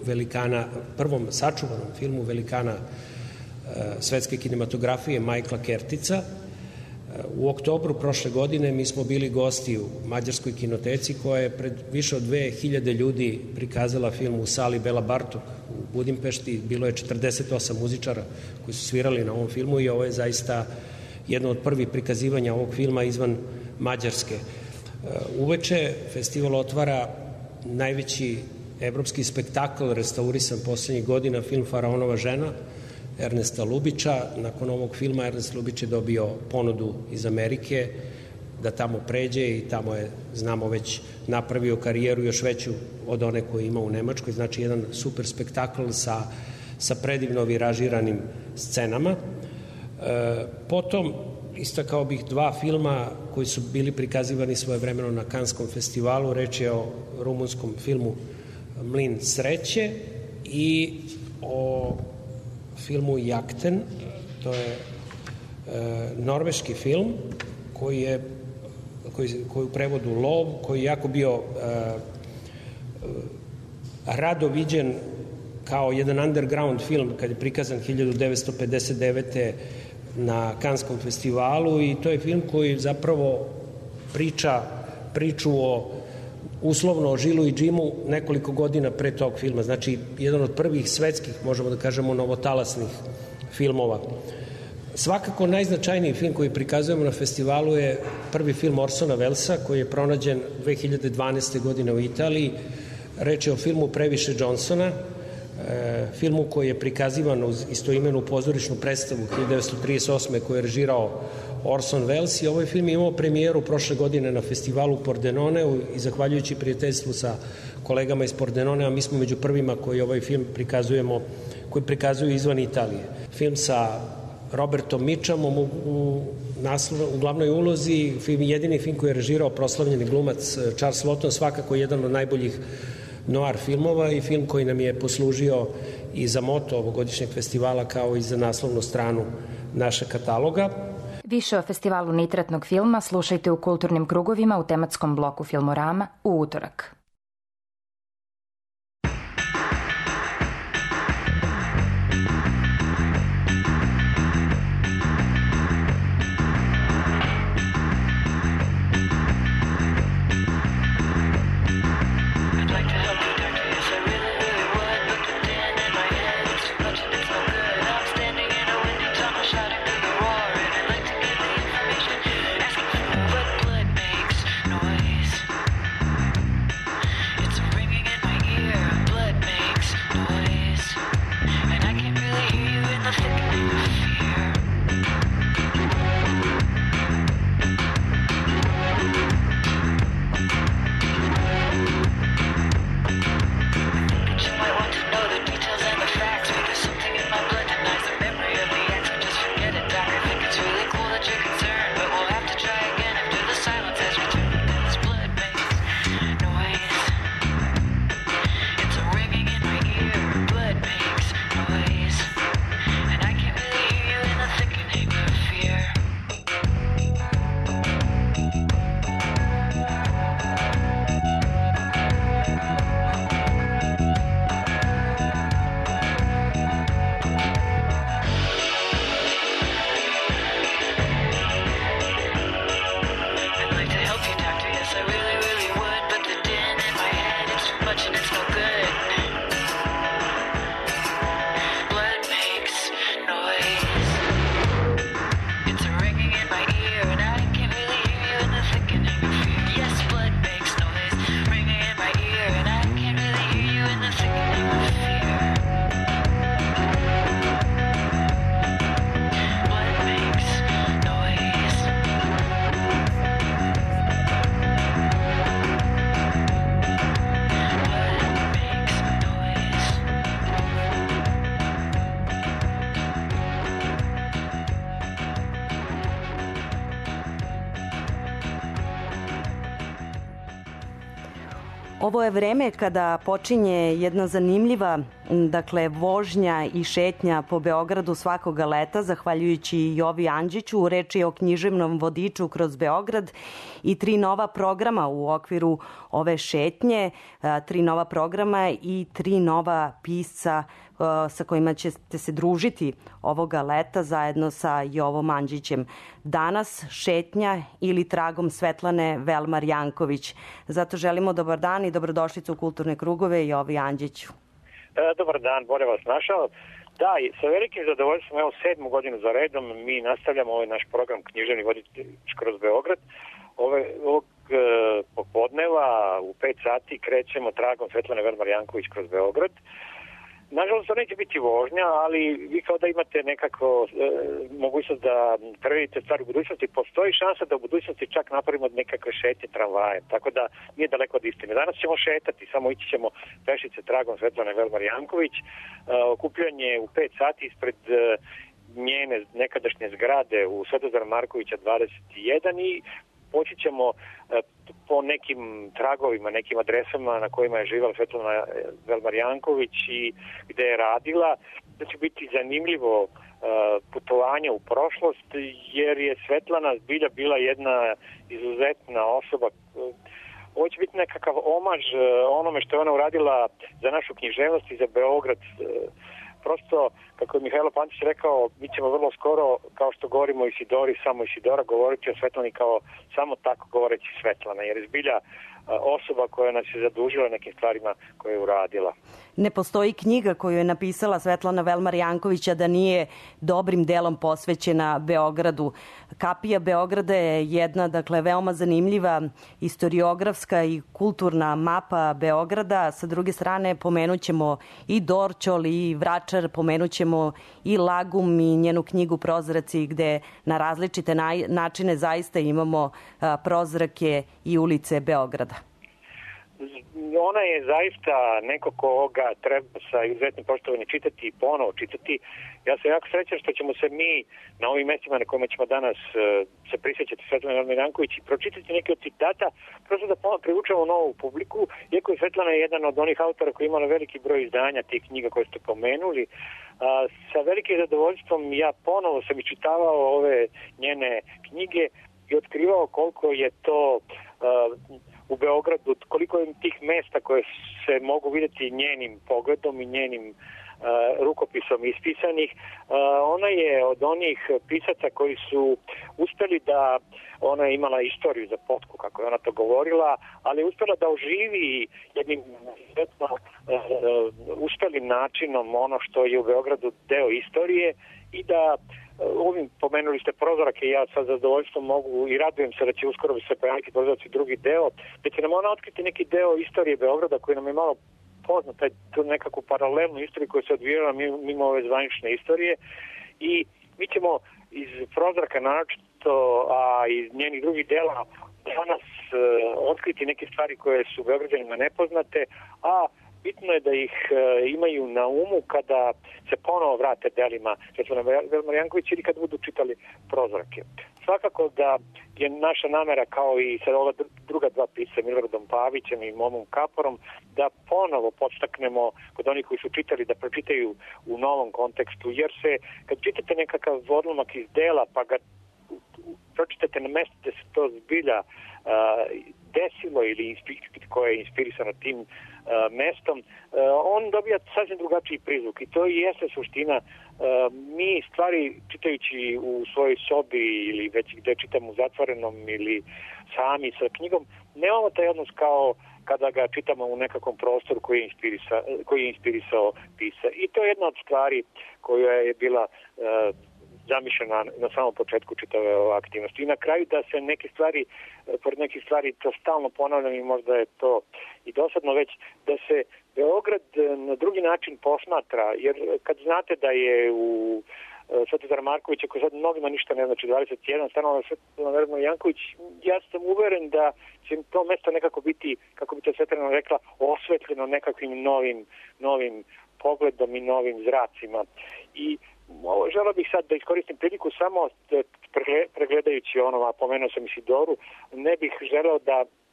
sačuvanom filmu velikana svetske kinematografije Michaela Kertica. U oktobru prošle godine mi smo bili gosti u mađarskoj kinoteci koja je pred više od 2000 ljudi prikazala film u sali Bela Bartok u Budimpešti. Bilo je 48 muzičara koji su svirali na ovom filmu i ovo je zaista jedno od prvih prikazivanja ovog filma izvan Mađarske. Uveče festival otvara najveći evropski spektakl restaurisan poslednjih godina, film Faraonova žena Ernesta Lubića. Nakon ovog filma Ernest Lubić je dobio ponudu iz Amerike da tamo pređe i tamo je, znamo već, napravio karijeru još veću od one koju ima u Nemačkoj. Znači jedan super spektakl sa predivno viražiranim scenama. Potom istakao bih dva filma koji su bili prikazivani svojevremeno na Kanskom festivalu. Reč je o rumunskom filmu Mlin sreće i o filmu Jakten. To je norveški film koji u prevodu Lov, koji je jako bio rado viđen kao jedan underground film kad je prikazan 1959. na Kanskom festivalu, i to je film koji zapravo priču uslovno o Žilu i Džimu nekoliko godina pre tog filma. Znači, jedan od prvih svetskih, možemo da kažemo, novotalasnih filmova. Svakako najznačajniji film koji prikazujemo na festivalu je prvi film Orsona Wellesa koji je pronađen 2012. godine u Italiji. Reč je o filmu Previše Johnsona, filmu koji je prikazivan uz istoimenu pozorišnu predstavu 1938. koju je režirao Orson Welles, i ovaj film je imao premijeru prošle godine na festivalu Pordenoneu i zahvaljujući prijateljstvu sa kolegama iz Pordenonea mi smo među prvima koji ovaj film prikazuju izvan Italije. Film sa Robertom Mitchumom u glavnoj ulozi, jedini film koji je režirao proslavljeni glumac Charles Lawton, svakako jedan od najboljih noir filmova i film koji nam je poslužio i za moto ovogodišnjeg festivala kao i za naslovnu stranu našeg kataloga. Više o festivalu nitratnog filma slušajte u kulturnim krugovima u tematskom bloku Filmorama u utorak. Ovo je vreme kada počinje jedna zanimljiva vožnja i šetnja po Beogradu svakoga leta, zahvaljujući Jovi Andžiću. Reč je o književnom vodiču kroz Beograd i 3 nova programa u okviru ove šetnje, 3 nova programa i 3 nova pisca sa kojima ćete se družiti ovoga leta zajedno sa Jovom Andžićem. Danas šetnja ili tragom Svetlane Velmar Janković. Zato želimo dobar dan i dobrodošlicu u Kulturne krugove Jovi Andžiću. Dobar dan, bolje vas našao. Da, sa velikim zadovoljstvom, evo 7. godinu za redom, mi nastavljamo ovaj naš program Književni vodič kroz Beograd. Ovog popodneva u 5 sati krećemo tragom Svetlane Velmar Janković kroz Beograd. Nažalost, to neće biti vožnja, ali vi kao da imate nekako mogućnost da prevedite stvari u budućnosti. Postoji šansa da u budućnosti čak napravimo nekakve šetnje tramvaje, tako da nije daleko od istine. Danas ćemo šetati, samo ići ćemo pešice tragom Svetlane Velmar Janković. Okupljanje u 5 sati ispred njene nekadašnje zgrade u Svetozara Markovića 21 i poći ćemo po nekim tragovima, nekim adresama na kojima je živala Svetlana Velmar Janković i gde je radila. Da će biti zanimljivo putovanje u prošlost, jer je Svetlana zbilja bila jedna izuzetna osoba. Ovo će biti nekakav omaž onome što je ona uradila za našu književnost i za Beograd. Prosto, kako je Mihajlo Pantić rekao, mi ćemo vrlo skoro, kao što govorimo o Isidori, samo Isidora, govoriti o Svetlani kao samo tako govoreći Svetlana, jer je zbilja osoba koja nas je zadužila nekim stvarima koje je uradila. Ne postoji knjiga koju je napisala Svetlana Velmar Jankovića da nije dobrim delom posvećena Beogradu. Kapija Beograda je jedna, veoma zanimljiva istoriografska i kulturna mapa Beograda. Sa druge strane, pomenućemo i Dorćol i Vračar, pomenućemo i Lagum i njenu knjigu Prozraci, gde na različite načine zaista imamo prozrake i ulice Beograda. Ona je zaista neko koga treba sa izuzetnim poštovanjem čitati i ponovo čitati. Ja sam jako srećan što ćemo se mi na ovim mestima na kojima ćemo danas se prisjećati Svetlane Velmar Janković i pročitati neke od citata, prosto da ponovno privučemo novu publiku, iako je Svetlana jedan od onih autora koji imala veliki broj izdanja tih knjiga koje ste pomenuli. Sa velikim zadovoljstvom ja ponovo sam iščitavao ove njene knjige i otkrivao koliko je to u Beogradu, koliko je tih mesta koje se mogu vidjeti njenim pogledom i njenim rukopisom ispisanih. Ona je od onih pisaca koji su uspeli da, ona je imala istoriju za potku, kako je ona to govorila, ali je uspela da oživi jednim uspelim načinom ono što je u Beogradu deo istorije i da ovim pomenuli ste Prozorake, ja sa zadovoljstvom mogu i radujem se da će uskoro se pojaviti Prozorci drugi deo, da će nam ona otkriti neki deo istorije Beograda koji nam je malo poznat, tu nekakvu paralelnu istoriju koja se odvijala mimo ove zvanične istorije i mi ćemo iz Prozoraka naročito, a iz njenih drugih dela danas otkriti neke stvari koje su Beograđanima nepoznate, a bitno je da ih imaju na umu kada se ponovo vrate delima Svetlane Velmar Janković ili kad budu čitali Prozorake. Svakako da je naša namera, kao i sa ova druga 2 pisca, Milordom Pavićem i Momom Kaporom, da ponovo podstaknemo kod onih koji su čitali da pročitaju u novom kontekstu, jer se, kad čitate nekakav odlomak iz dela, pa ga pročitate na mesto gde se to zbilja desilo ili koje je inspirisano tim mestom, on dobija sasvim drugačiji prizvuk i to i jeste suština. Mi stvari čitajući u svojoj sobi ili već gde čitamo u zatvorenom ili sami sa knjigom, nemamo taj odnos kao kada ga čitamo u nekakvom prostoru koji je inspirisao pisa. I to je jedna od stvari koja je bila zamišljena na samom početku čitave ove aktivnosti. I na kraju da se neke stvari, pored nekih stvari, to stalno ponavljam i možda je to i dosadno već, da se Beograd na drugi način posmatra, jer kad znate da je u Svetozara Markovića, koji sad mnogima ništa ne znači, 21 stanova Svetlana Velmar Janković, ja sam uveren da će to mesto nekako biti, kako bi to Svetlana rekla, osvetljeno nekakvim novim pogledom i novim zracima. I želeo bih sad da iskoristim priliku samo pregledajući ono, a pomenuo sam Isidoru, ne bih želeo da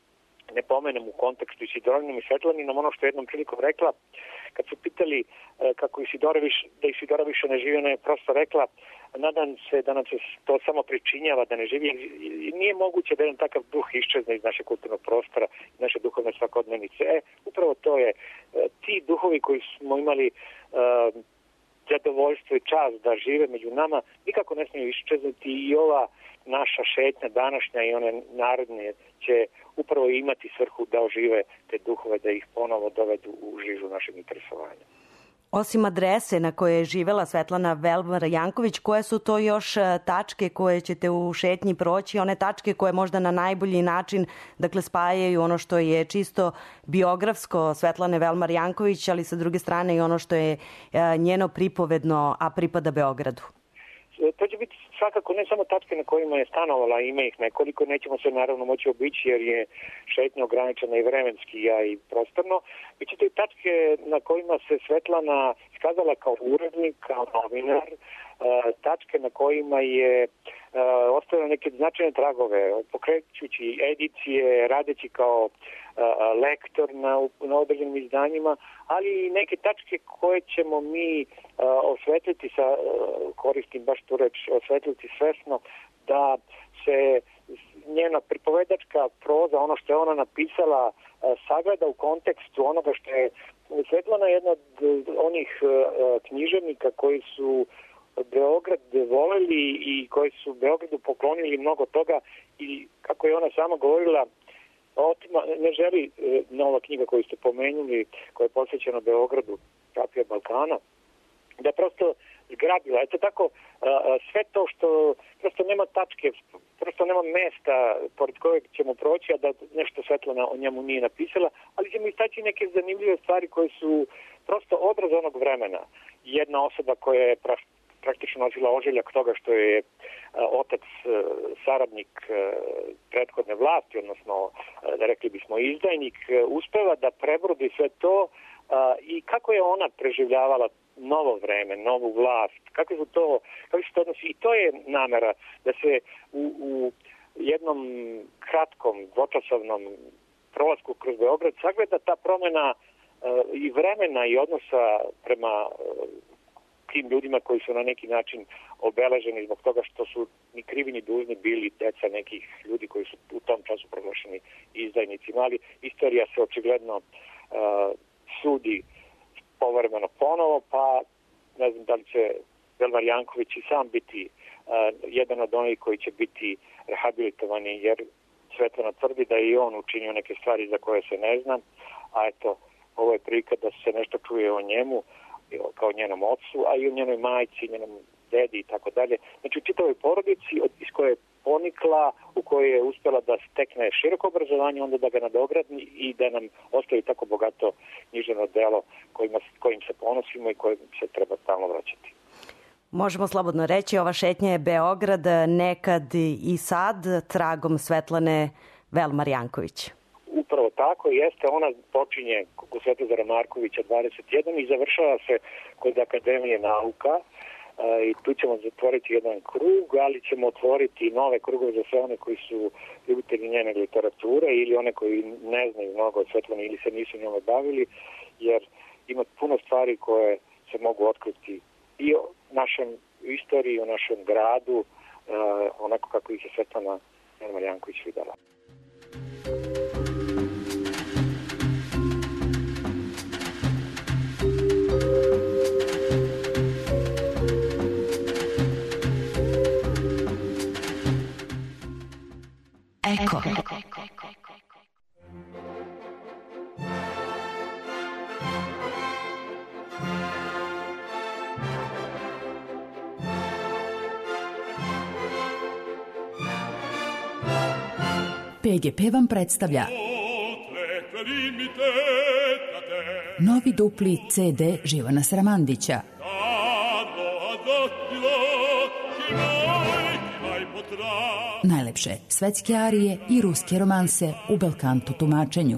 ne pomenem u kontekstu Isidorinom i Svetlaninom ono što je jednom prilikom rekla, kad su pitali kako Isidora više ne živi, ona je prosto rekla, nadam se da nam se to samo pričinjava da ne živi. Nije moguće da jedan takav duh iščezne iz našeg kulturnog prostora, iz naše duhovne svakodnevnice. Upravo to je. Ti duhovi koji smo imali zadovoljstvo i čast da žive među nama, nikako ne smiju iščeznuti i ova naša šetnja današnja i one narodne će upravo imati svrhu da ožive te duhove, da ih ponovo dovedu u žižu našeg interesovanja. Osim adrese na kojoj je živela Svetlana Velmar Janković, koje su to još tačke koje ćete u šetnji proći, one tačke koje možda na najbolji način spajaju ono što je čisto biografsko Svetlane Velmar Janković, ali sa druge strane i ono što je njeno pripovedno, a pripada Beogradu? To će biti svakako ne samo tačke na kojima je stanovala, ima ih nekoliko, nećemo se naravno moći obići jer je šetnja ograničena i vremenski, a i prostorno. Biće to i tačke na kojima se Svetlana iskazala kao urednik, kao novinar, tačke na kojima je ostavila neke značajne tragove, pokrećući edicije, radeći kao lektor na određenim izdanjima, ali i neke tačke koje ćemo mi osvetliti, koristim baš tu reč, osvetliti svesno, da se njena pripovedačka proza, ono što je ona napisala, sagleda u kontekstu onoga što je Svetlana jedna od onih književnika koji su Beograd voleli i koji su Beogradu poklonili mnogo toga i kako je ona sama govorila, ne želi nova knjiga koju ste pomenuli, koja je posvećena Beogradu, Kapija Balkana, da prosto zgrabila. Eto tako, sve to što prosto nema tačke, prosto nema mesta pored kojeg ćemo proći, a da nešto Svetlana o njemu nije napisala, ali ćemo istaći neke zanimljive stvari koje su prosto odraz onog vremena. Jedna osoba koja je praktično nosila ožiljak toga što je otac saradnik prethodne vlasti, odnosno rekli bismo izdajnik, uspeva da prebrodi sve to i kako je ona preživljavala novo vreme, novu vlast, kako se to odnosi. I to je namera da se u jednom kratkom, dvočasovnom prolasku kroz Beograd sagleda ta promena i vremena i odnosa prema tim ljudima koji su na neki način obeleženi zbog toga što su ni krivi ni dužni bili deca nekih ljudi koji su u tom času proglašeni izdajnicima, ali istorija se očigledno sudi povremeno ponovo, pa ne znam da li će Velmar Janković i sam biti jedan od onih koji će biti rehabilitovani, jer Svetlana tvrdi da je i on učinio neke stvari za koje se ne zna, a eto, ovo je prilika da se nešto čuje o njemu, kao njenom ocu, a i o njenoj majci, njenom dedi i tako dalje. Znači u čitavoj porodici iz koje je ponikla, u kojoj je uspjela da stekne široko obrazovanje, onda da ga nadogradi i da nam ostavi tako bogato književno delo kojim se ponosimo i kojim se treba stalno vraćati. Možemo slobodno reći, ova šetnja je Beograd, nekad i sad, tragom Svetlane Velmar Janković. Upravo tako, jeste, ona počinje kod Svetozara Markovića 21 i završava se kod Akademije nauka i tu ćemo zatvoriti jedan krug, ali ćemo otvoriti nove krugove za sve one koji su ljubitelji njene literature ili one koji ne znaju mnogo o Svetlani ili se nisu njome bavili, jer ima puno stvari koje se mogu otkriti i o našem istoriji, o našem gradu, onako kako ih je Svetlana Velmar Janković videla. Eko. PGP vam predstavlja novi dupli CD Živana Sramandića. Najlepše svetske arije i ruske romanse u belkanto tumačenju.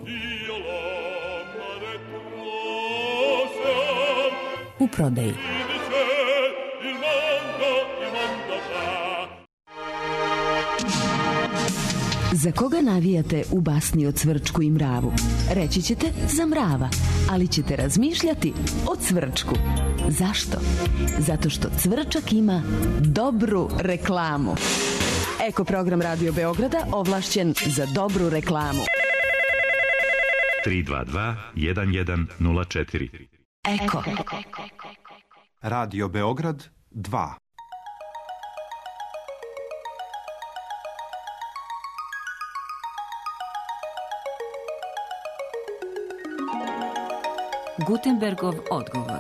U prodaji. Za koga navijate u basni o Cvrčku i mravu? Reći ćete za mrava, ali ćete razmišljati o Cvrčku. Zašto? Zato što Cvrčak ima dobru reklamu. Eko program Radio Beograda ovlašćen za dobru reklamu. 322 1104. Eko. Radio Beograd 2. Gutenbergov odgovor.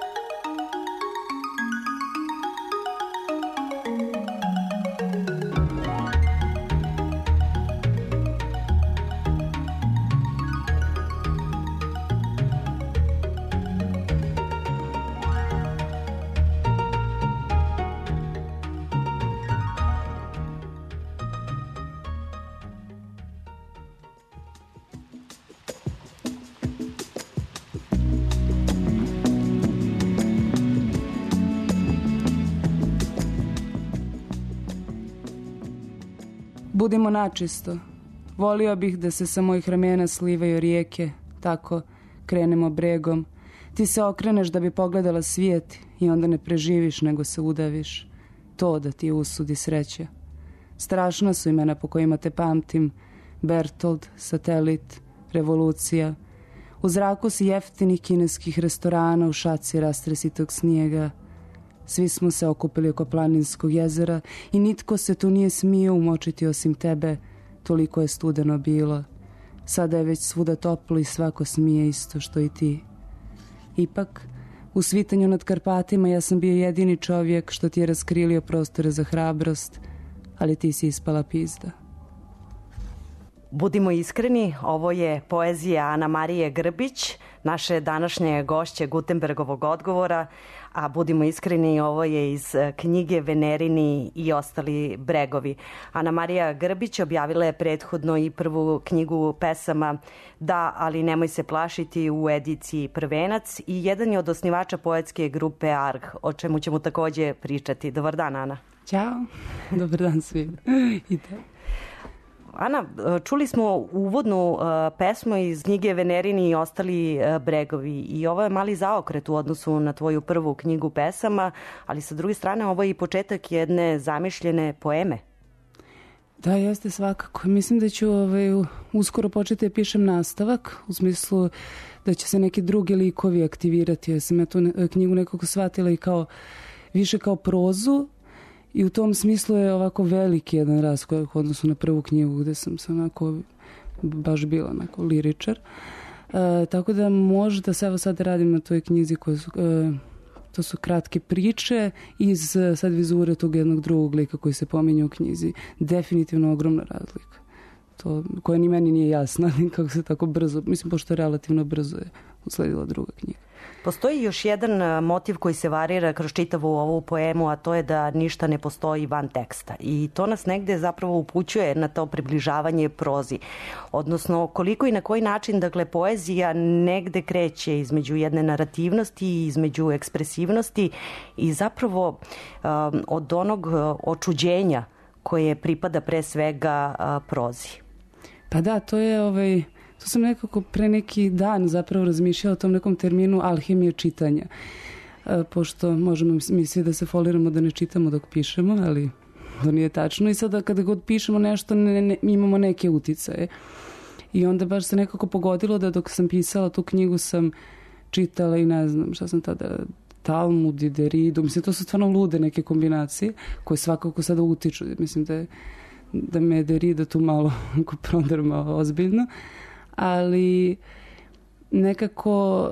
Budimo načisto. Volio bih da se sa mojih ramena slivaju rijeke, tako krenemo bregom. Ti se okreneš da bi pogledala svijet i onda ne preživiš nego se udaviš. To da ti usudi sreća. Strašna su imena po kojima te pamtim. Bertold, Satelit, Revolucija. U zraku si jeftinih kineskih restorana u šaci rastresitog snijega. Svi smo se okupili oko planinskog jezera i nitko se tu nije smio umočiti osim tebe, toliko je studeno bilo. Sada je već svuda toplo i svako smije isto što i ti. Ipak, u svitanju nad Karpatima ja sam bio jedini čovjek što ti je raskrilio prostore za hrabrost, ali ti si ispala pizda. Budimo iskreni, ovo je poezija Ana Marije Grbić, naše današnje gošće Gutenbergovog odgovora, a budimo iskreni, ovo je iz knjige Venerini i ostali bregovi. Ana Marija Grbić objavila je prethodno i prvu knjigu pesama Da, ali nemoj se plašiti u ediciji Prvenac i jedan je od osnivača poetske grupe Arg, o čemu ćemo također pričati. Dobar dan, Ana. Ćao, dobar dan svima. Ana, čuli smo uvodnu pesmu iz knjige Venerini i ostali bregovi i ovo je mali zaokret u odnosu na tvoju prvu knjigu pesama, ali sa druge strane ovo je i početak jedne zamišljene poeme. Da, jeste svakako. Mislim da ću uskoro početi da pišem nastavak, u smislu da će se neki drugi likovi aktivirati. Ja sam tu knjigu nekako shvatila i više kao prozu, i u tom smislu je ovako veliki jedan raskorak u odnosu na prvu knjigu gde sam se onako baš bila onako liričar. Tako da možda se evo sad radim na toj knjizi to su kratke priče iz sad vizure tog jednog drugog lika koji se pominje u knjizi. Definitivno ogromna razlika. To, koja ni meni nije jasna, kako se tako brzo, mislim pošto relativno brzo je usledila druga knjiga. Postoji još jedan motiv koji se varira kroz čitavu ovu poemu, a to je da ništa ne postoji van teksta. I to nas negde zapravo upućuje na to približavanje prozi. Odnosno, koliko i na koji način, dakle, poezija negde kreće između jedne narativnosti i između ekspresivnosti i zapravo od onog očuđenja koje pripada pre svega prozi. Pa da, to je to sam nekako pre neki dan zapravo razmišljala o tom nekom terminu alhemije čitanja. Pošto možemo misliti da se foliramo da ne čitamo dok pišemo, ali to nije tačno. I sada kada god pišemo nešto imamo neke uticaje. I onda baš se nekako pogodilo da dok sam pisala tu knjigu sam čitala i ne znam šta sam tada, Talmud i Deridu. Mislim, to su stvarno lude neke kombinacije koje svakako sada utiču. Mislim da me Derida tu malo prodrmao ozbiljno. Ali nekako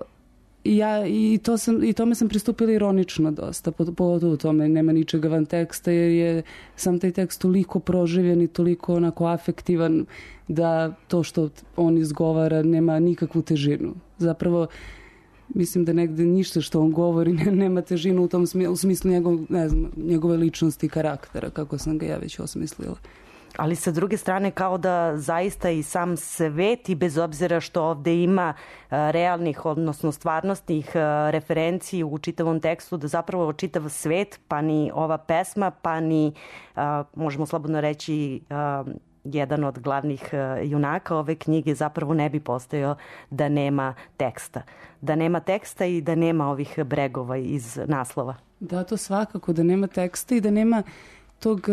i tome sam pristupila ironično dosta, pogotovo u tome nema ničega van teksta jer je sam taj tekst toliko proživljen i toliko onako afektivan da to što on izgovara nema nikakvu težinu. Zapravo mislim da negde ništa što on govori nema težinu u smislu njegove ličnosti i karaktera, kako sam ga ja već osmislila. Ali sa druge strane kao da zaista i sam svet i bez obzira što ovde ima realnih, odnosno stvarnostnih referenciji u čitavom tekstu, da zapravo čitav svet, pa ni ova pesma, pa ni, možemo slobodno reći, jedan od glavnih junaka ove knjige, zapravo ne bi postojao da nema teksta. Da nema teksta i da nema ovih bregova iz naslova. Da, to svakako, da nema teksta i da nema tog,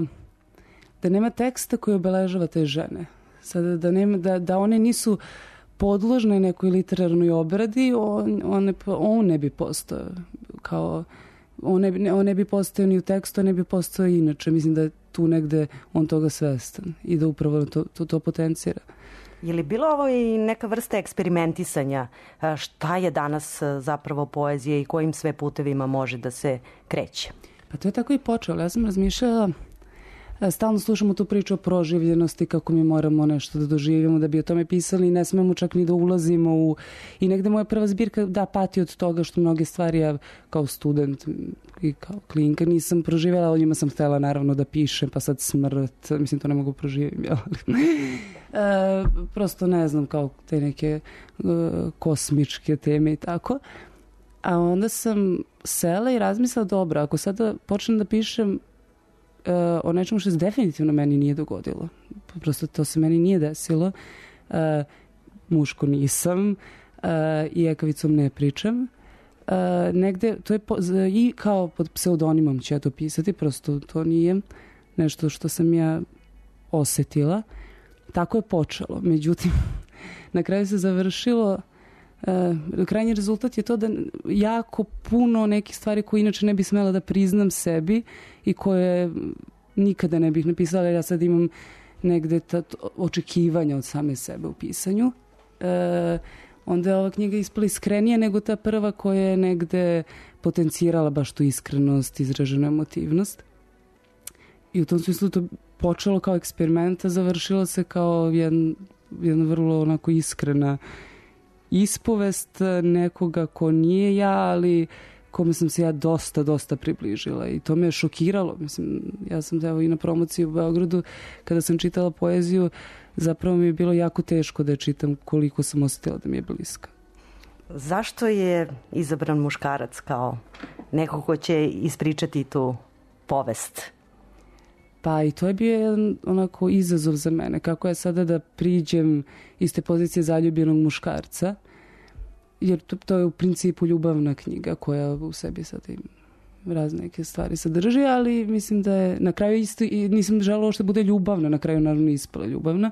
da nema teksta koji obeležava te žene. Sada da one nisu podložne nekoj literarnoj obradi, on ne bi postao kao, on ne bi postao ni u tekstu, on ne bi postao inače. Mislim da je tu negde on toga svestan i da upravo to potencira. Je li bilo ovo i neka vrsta eksperimentisanja? Šta je danas zapravo poezija i kojim sve putevima može da se kreće? Pa to je tako i počelo. Ja sam razmišljala, stalno slušamo tu priču o proživljenosti, kako mi moramo nešto da doživimo da bi o tome pisali i ne smemo čak ni da ulazimo u... I negde moja prva zbirka pati od toga što mnoge stvari ja kao student i kao klinka nisam proživjela, o njima sam htjela naravno da pišem, pa sad smrt, mislim to ne mogu proživim, jel? Prosto ne znam, kao te neke kosmičke teme i tako. A onda sam sela i razmislila, dobro, ako sada počnem da pišem o nečemu što se definitivno meni nije dogodilo. Prosto to se meni nije desilo. Muško nisam i ekavicom ne pričam. Negde, to je i kao pod pseudonimom ću ja to pisati, prosto to nije nešto što sam ja osetila. Tako je počelo. Međutim, na kraju se završilo, krajnji rezultat je to da jako puno nekih stvari koje inače ne bi smela da priznam sebi i koje nikada ne bih napisala, ja sad imam negde očekivanja od same sebe u pisanju. Onda je ova knjiga ispala iskrenija nego ta prva koja je negde potencirala baš tu iskrenost, izraženu emotivnost. I u tom smislu to počelo kao eksperiment, a završilo se kao jedna vrlo onako iskrena ispovest nekoga ko nije ja, ali kome sam se ja dosta približila i to me je šokiralo. Mislim, ja sam evo i na promociji u Beogradu, kada sam čitala poeziju, zapravo mi je bilo jako teško da je čitam koliko sam osjetila da mi je bliska. Zašto je izabran muškarac kao neko ko će ispričati tu povest? Pa i to je bio jedan onako izazov za mene. Kako je sada da priđem iz te pozicije zaljubljenog muškarca, jer to je u principu ljubavna knjiga koja u sebi sad razne neke stvari sadrži, ali mislim da je na kraju isto, i nisam želela što bude ljubavna, na kraju naravno ispala ljubavna.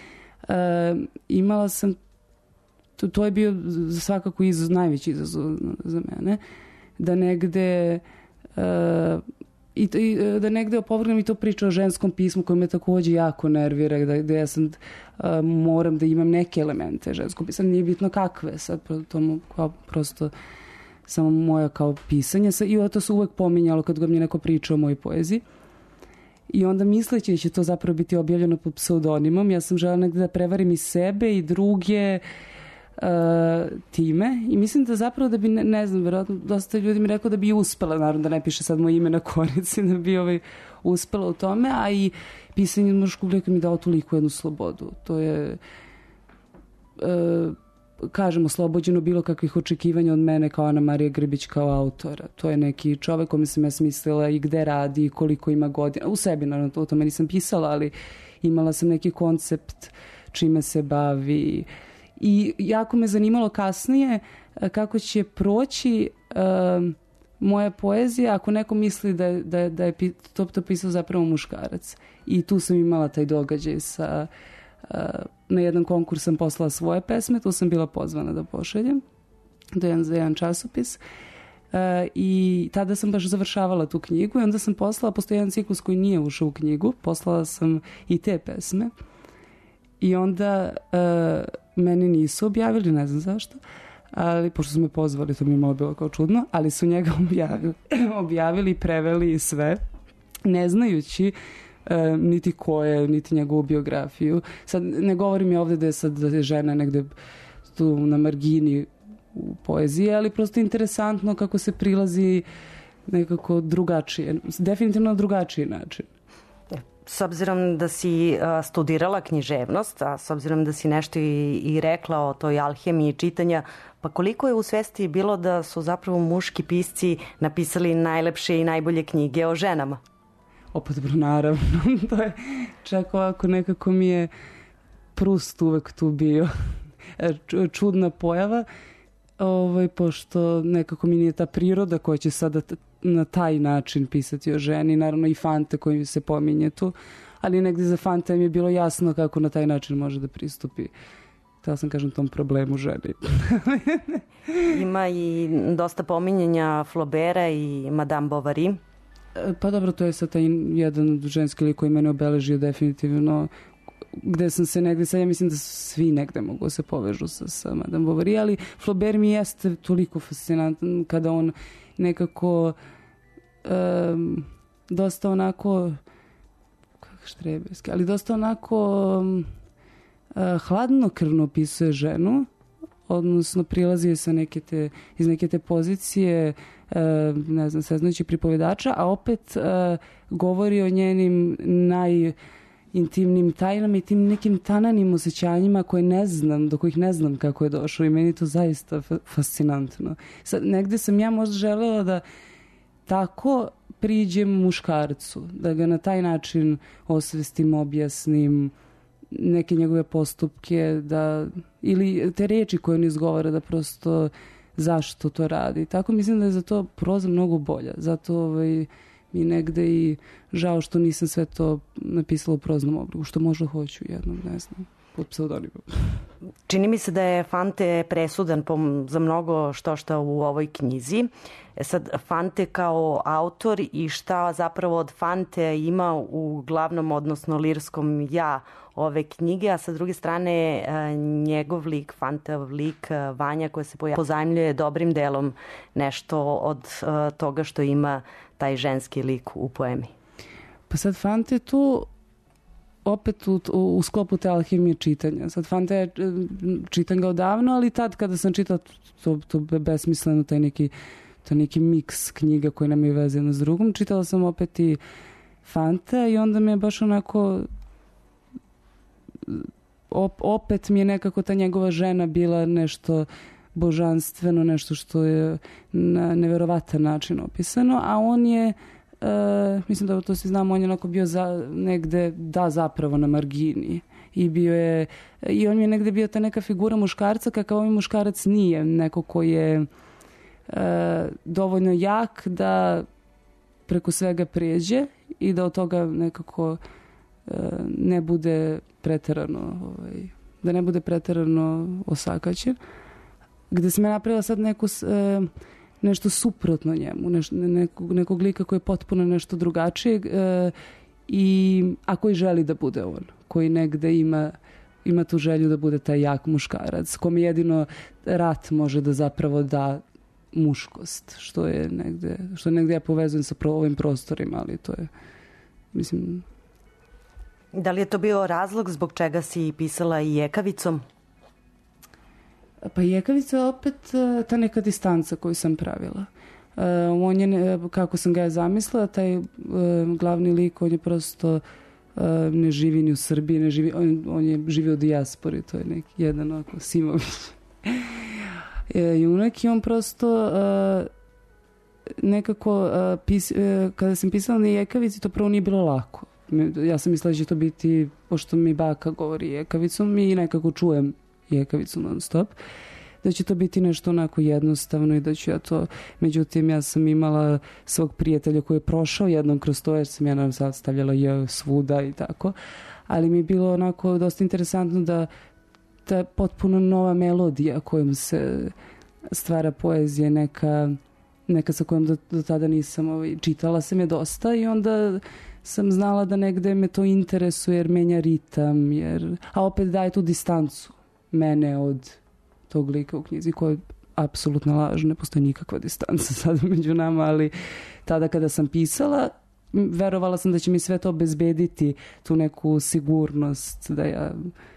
Imala sam, to je bio svakako najveći izazov za mene, da negde da negde opovrgnem i to priča o ženskom pismu koje me takođe jako nervira, gde ja sam moram da imam neke elemente ženskog pisma, nije bitno kakve, sad to kao prosto samo moja kao pisanje i to se uvek pominjalo kad god mi neko priča o mojoj poeziji. I onda misleći da će to zapravo biti objavljeno pod pseudonimom, ja sam želela negde da prevarim i sebe i druge time i mislim da zapravo da bi, ne znam, verovatno dosta ljudi mi rekao da bi uspela, naravno da ne piše sad moje ime na korici, da bi uspela u tome, a i pisanje muškog lika mi dao toliko jednu slobodu. To je kažem, oslobođeno bilo kakvih očekivanja od mene kao Ana Marija Grbić kao autora. To je neki čovek kome sam ja smislila i gde radi i koliko ima godina. U sebi, naravno, o tome nisam pisala, ali imala sam neki koncept čime se bavi. I jako me zanimalo kasnije kako će proći moja poezija ako neko misli da je to pisao zapravo muškarac. I tu sam imala taj događaj sa... Na jedan konkurs sam poslala svoje pesme, tu sam bila pozvana da pošaljem za jedan časopis i tada sam baš završavala tu knjigu i onda sam poslala, postoji jedan ciklus koji nije ušao u knjigu, poslala sam i te pesme i onda meni nisu objavili, ne znam zašto, ali pošto su me pozvali, to mi je malo bilo kao čudno, ali su njega objavili, preveli i sve, ne znajući niti ko je, niti njegovu biografiju. Sad ne govorim ja ovde da je žena negde tu na margini u poeziji, ali prosto interesantno kako se prilazi nekako drugačije, definitivno na drugačiji način. S obzirom da si studirala književnost, a s obzirom da si nešto i rekla o toj alhemiji čitanja, pa koliko je u svesti bilo da su zapravo muški pisci napisali najlepše i najbolje knjige o ženama? opet naravno, to je čak ovako nekako mi je Prust uvek tu bio čudna pojava, pošto nekako mi nije ta priroda koja će sada na taj način pisati o ženi, naravno i Fante koji se pominje tu, ali negdje za Fante mi je bilo jasno kako na taj način može da pristupi, htjela sam kažem, tom problemu ženi. Ima i dosta pominjenja Flaubera i Madame Bovary. Pa dobro, to je sad taj jedan ženski lik koji mene obeležio definitivno, gde sam se negde, sad ja mislim da svi negde mogu se povežu sa Madame Bovary, ali Flaubert mi jeste toliko fascinantan kada on nekako dosta onako štreberski, ali dosta onako hladnokrvno opisuje ženu, odnosno prilazi sa iz neke te pozicije, ne znam, sveznajući pripovedača, a opet govori o njenim najintimnim tajnama i tim nekim tananim osjećanjima koje ne znam, do kojih ne znam kako je došlo, i meni to zaista fascinantno. Sad, negde sam ja možda želela da tako priđem muškarcu, da ga na taj način osvestim, objasnim neke njegove postupke, ili te reči koje on izgovara, da prosto zašto to radi. Tako mislim da je za to proza mnogo bolja. Zato mi negde i žao što nisam sve to napisala u proznom obliku, što možda hoću jednom, ne znam, pod pseudonimom. Čini mi se da je Fante presudan za mnogo što u ovoj knjizi. Sad, Fante kao autor i šta zapravo od Fante ima u glavnom, odnosno lirskom ja ove knjige, a sa druge strane njegov lik, Fanteov lik, Vanja, koja se pozajmljuje dobrim delom nešto od toga što ima taj ženski lik u poemi. Pa sad Fante tu opet u sklopu te alhimije čitanja. Sad Fante čitam ga odavno, ali tad kada sam čitala to besmisleno, taj neki miks knjiga koji nam je veze jedno s drugom, čitala sam opet i Fante i onda me baš onako opet mi je nekako ta njegova žena bila nešto božanstveno, nešto što je na neverovatan način opisano, a on je mislim da to svi znamo, on je onako bio negde zapravo na margini i on je negde bio ta neka figura muškarca kakav ovaj muškarac nije, neko koji je dovoljno jak da preko svega prijeđe i da od toga nekako ne bude preterano da ne bude preterano osakaćen, gde sam ja napravila sad nešto suprotno njemu, nekog lika koji je potpuno nešto drugačije, a koji želi da bude on, koji negde ima tu želju da bude taj jak muškarac, kome jedino rat može da zapravo da muškost, što negde ja povezujem sa ovim prostorima, ali to je, mislim... Da li je to bio razlog zbog čega si pisala i Jekavicom? Pa Jekavica je opet ta neka distanca koju sam pravila. On je, kako sam ga zamislila, taj glavni lik, on je prosto ne živi ni u Srbiji, on je živio u dijaspori, to je neki jedan ovako Simović junak, i on prosto nekako kada sam pisala na Jekavici, to prvo nije bilo lako. Ja sam mislila da će to biti, pošto mi baka govori Jekavicom, i nekako čujem Jekavicu non stop, da će to biti nešto onako jednostavno i da ću ja to, međutim ja sam imala svog prijatelja koji je prošao jednom kroz to, jer sam ja nam sad stavljala svuda i tako, ali mi je bilo onako dosta interesantno da ta potpuno nova melodija kojom se stvara poezija, neka sa kojom do tada nisam čitala sam je dosta, i onda sam znala da negde me to interesuje jer menja ritam, a opet daje tu distancu mene od tog lika u knjizi, koja je apsolutno laž, ne postoji nikakva distanca sada među nama, ali tada kada sam pisala, verovala sam da će mi sve to obezbediti tu neku sigurnost da ja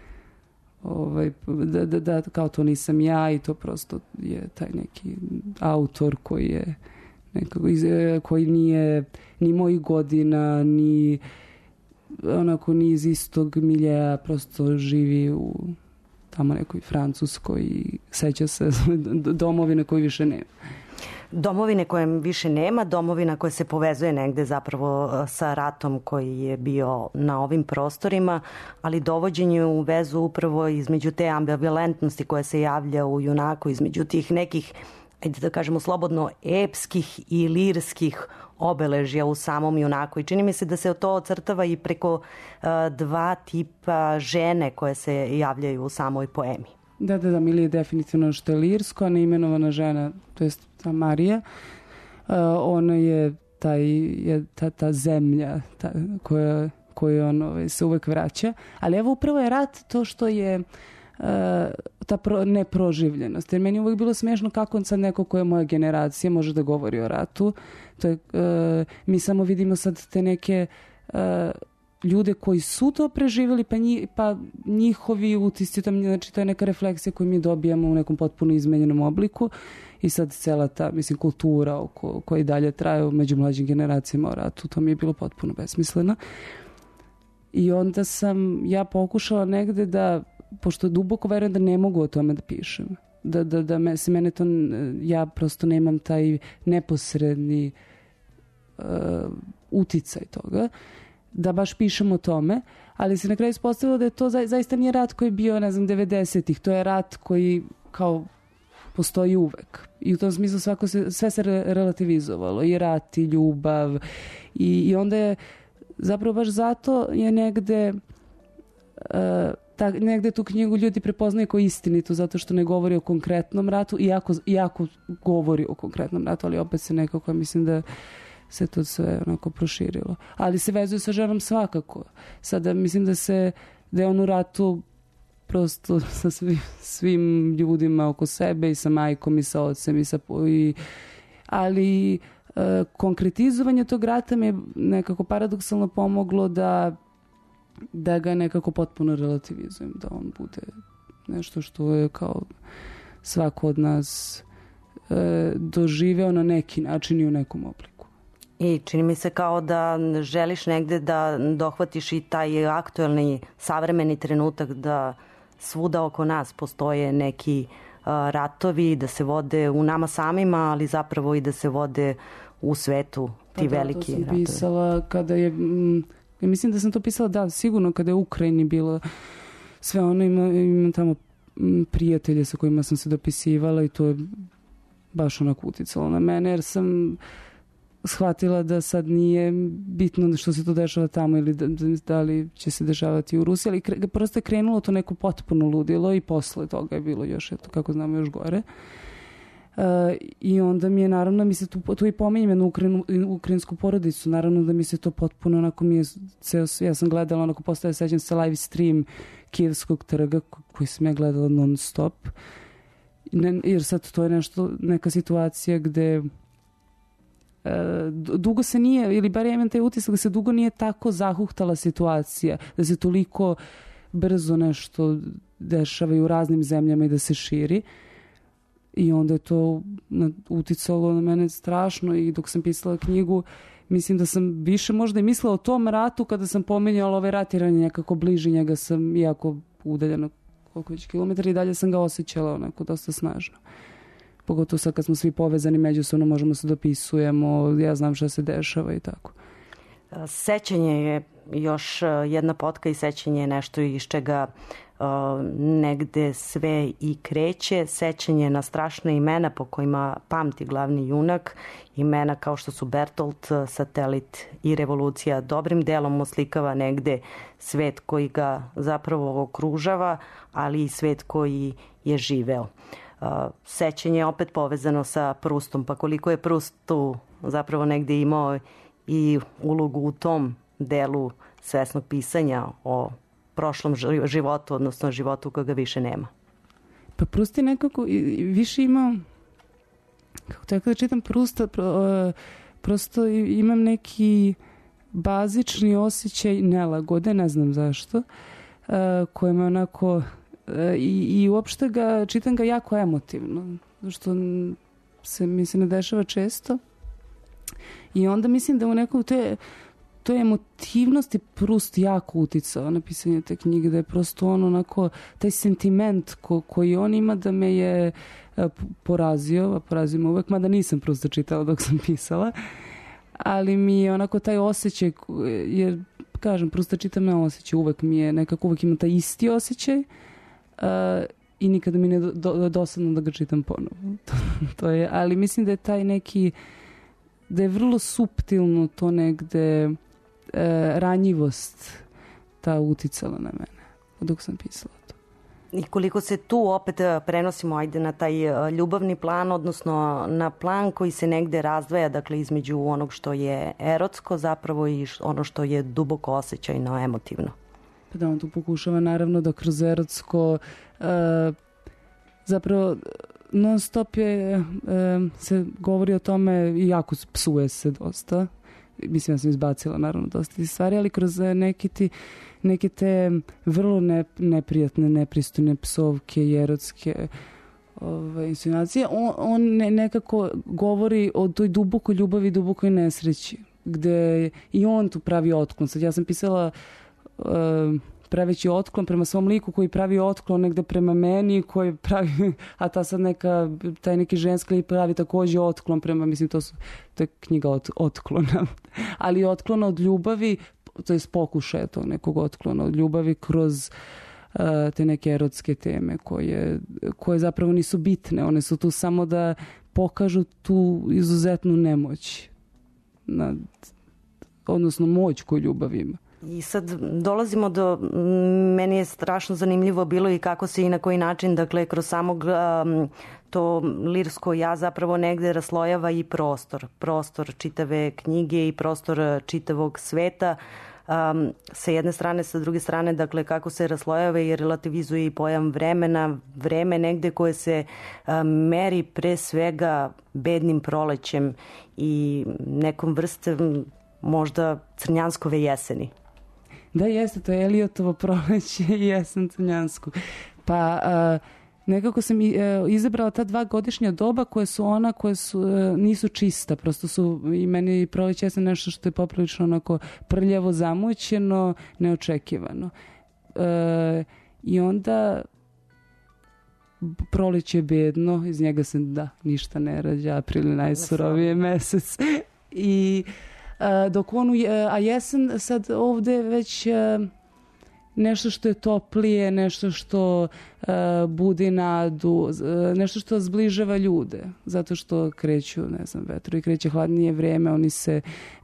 da kao to nisam ja, i to prosto je taj neki autor koji je nekako, koji nije ni mojih godina, ni iz istog miljeja, prosto živi u tamo nekoj Francuskoj i seća se domovine koji više nema. domovine koje više nema, domovina koja se povezuje negde zapravo sa ratom koji je bio na ovim prostorima, ali dovođenje u vezu upravo između te ambivalentnosti koja se javlja u junaku, između tih nekih, ajde da kažemo slobodno, epskih i lirskih obeležja u samom junaku. I čini mi se da se to ocrtava i preko dva tipa žene koje se javljaju u samoj poemi. Da, Milija je definitivno što je lirsko, a neimenovana žena, to je ta Marija, ona je ta zemlja koju on se uvek vraća. Ali evo upravo je rat to što je ta neproživljenost. Jer meni je uvijek bilo smiješno kako sad neko ko je moja generacija može da govori o ratu. To je, mi samo vidimo sad te neke ljude koji su to preživjeli, pa njihovi utisci, znači to je neka refleksija koju mi dobijamo u nekom potpuno izmenjenom obliku i sad cela ta, kultura koja i dalje traje među mlađim generacijama o ratu, to mi je bilo potpuno besmisleno. I onda sam ja pokušala negde da, pošto duboko verujem da ne mogu o tome da pišem, da se mene to, ja prosto nemam taj neposredni uticaj toga, da baš pišem o tome, ali se na kraju ispostavilo da je to zaista nije rat koji je bio, 90-ih, to je rat koji kao postoji uvek. I u tom smislu sve se relativizovalo, i rat, i ljubav, i onda je zapravo baš zato je negde tu knjigu ljudi prepoznaju kao istinitu, zato što ne govori o konkretnom ratu, iako govori o konkretnom ratu, ali opet se nekako, mislim da se to sve onako proširilo. Ali se vezuje sa ženom svakako. Sada mislim da je on u ratu prosto sa svim ljudima oko sebe, i sa majkom, i sa ocem, ali konkretizovanje tog rata mi je nekako paradoksalno pomoglo da ga nekako potpuno relativizujem, da on bude nešto što je kao svako od nas doživeo na neki način i u nekom obliku. I čini mi se kao da želiš negde da dohvatiš i taj aktuelni savremeni trenutak, da svuda oko nas postoje neki ratovi, da se vode u nama samima, ali zapravo i da se vode u svetu ti veliki ratovi. To sam pisala kada je, mislim da sam to pisala, sigurno kada je u Ukrajini bilo sve ono, imam tamo prijatelje sa kojima sam se dopisivala i to je baš onako uticalo na mene, jer sam shvatila da sad nije bitno što se to dešava tamo ili da li će se dešavati u Rusiji, ali prosto je krenulo to neko potpuno ludilo i posle toga je bilo još, kako znamo, još gore. I onda mi je, naravno, mi se tu i pominjem jednu ukrajinsku porodicu, naravno da mi se to potpuno onako ja sam gledala, onako postoje, sećam se, live stream Kijevskog trga koji sam ja gledala non stop, jer sad to je neka situacija gde dugo se nije, ili bar ja imam taj utisak da se dugo nije tako zahuhtala situacija, da se toliko brzo nešto dešava i u raznim zemljama i da se širi. I onda je to uticalo na mene strašno, i dok sam pisala knjigu mislim da sam više možda i mislila o tom ratu kada sam pominjala ovaj rat, jer je nekako bliži njega, sam jako udaljena koliko već kilometara, i dalje sam ga osjećala onako dosta snažno. Pogotovo sad kad smo svi povezani međusobno, možemo se dopisujemo, ja znam šta se dešava i tako. Sećanje je još jedna potka, i sećanje je nešto iz čega negde sve i kreće. Sećanje na strašna imena po kojima pamti glavni junak, imena kao što su Bertolt, Satelit i Revolucija, dobrim delom oslikava negde svet koji ga zapravo okružava, ali i svet koji je živeo. Sećanje je opet povezano sa Prustom, pa koliko je Prust tu zapravo negde imao i ulogu u tom delu svesnog pisanja o prošlom životu, odnosno životu koga više nema. Pa Prust je nekako više imao, kako tako da čitam Prusta, prosto imam neki bazični osjećaj nelagode, ne znam zašto, koje me onako i uopšte čitam ga jako emotivno, što mi se ne dešava često, i onda mislim da u nekom toj emotivnosti Proust jako uticao na pisanje te knjige, da je prosto on onako, taj sentiment koji on ima da me je porazio me uvek, mada nisam Prousta čitala dok sam pisala, ali mi je onako taj osjećaj, jer kažem, Prousta čitam na osjećaj, uvek mi je nekako, uvek imam taj isti osjećaj i nikada mi ne dosadno da ga čitam ponovo. To je, ali mislim da je taj neki, da je vrlo suptilno to negde ranjivost ta uticala na mene dok sam pisala to. I koliko se tu opet prenosimo na taj ljubavni plan, odnosno na plan koji se negde razdvaja, dakle između onog što je erotsko zapravo i ono što je duboko osjećajno, emotivno. Pa da, on tu pokušava naravno da kroz erotsko zapravo non stop se govori o tome i jako psuje se dosta. Mislim, ja sam izbacila naravno dosta tih stvari, ali kroz neke te vrlo neprijatne, nepristojne psovke i erotske insinuacije, on nekako govori o toj dubokoj ljubavi, dubokoj nesreći, gde i on tu pravi otklon. Sad ja sam pisala praveći otklon prema svom liku koji pravi otklon negde prema meni, koji pravi, a ta sad taj neki ženski lik pravi takođe otklon prema, mislim, to je knjiga otklona, ali otklona od ljubavi, to je pokušaj tog nekog otklona od ljubavi kroz te neke erotske teme koje zapravo nisu bitne, one su tu samo da pokažu tu izuzetnu nemoć, odnosno moć koju ljubav ima. I sad dolazimo do, meni je strašno zanimljivo bilo i kako se i na koji način, dakle, kroz samog to lirsko ja zapravo negde raslojava i prostor čitave knjige i prostor čitavog sveta. Sa jedne strane, sa druge strane, dakle, kako se raslojava i relativizuje i pojam vremena, vreme negde koje se meri pre svega bednim prolećem i nekom vrstom možda crnjanskove jeseni. Da, jeste, to je Eliotovo proleće i jesen crnjansku. Pa nekako sam izabrala ta 2 godišnja doba koje nisu čista, prosto su i meni proleće jesen nešto što je poprilično onako prljavo, zamućeno, neočekivano. I onda proleće je bedno, iz njega se ništa ne rađa, april je najsurovije mesec i dok a jesen sad ovde već nešto što je toplije, nešto što budi nadu, nešto što zbližava ljude, zato što kreću, ne znam, vetru i kreće hladnije vreme, oni se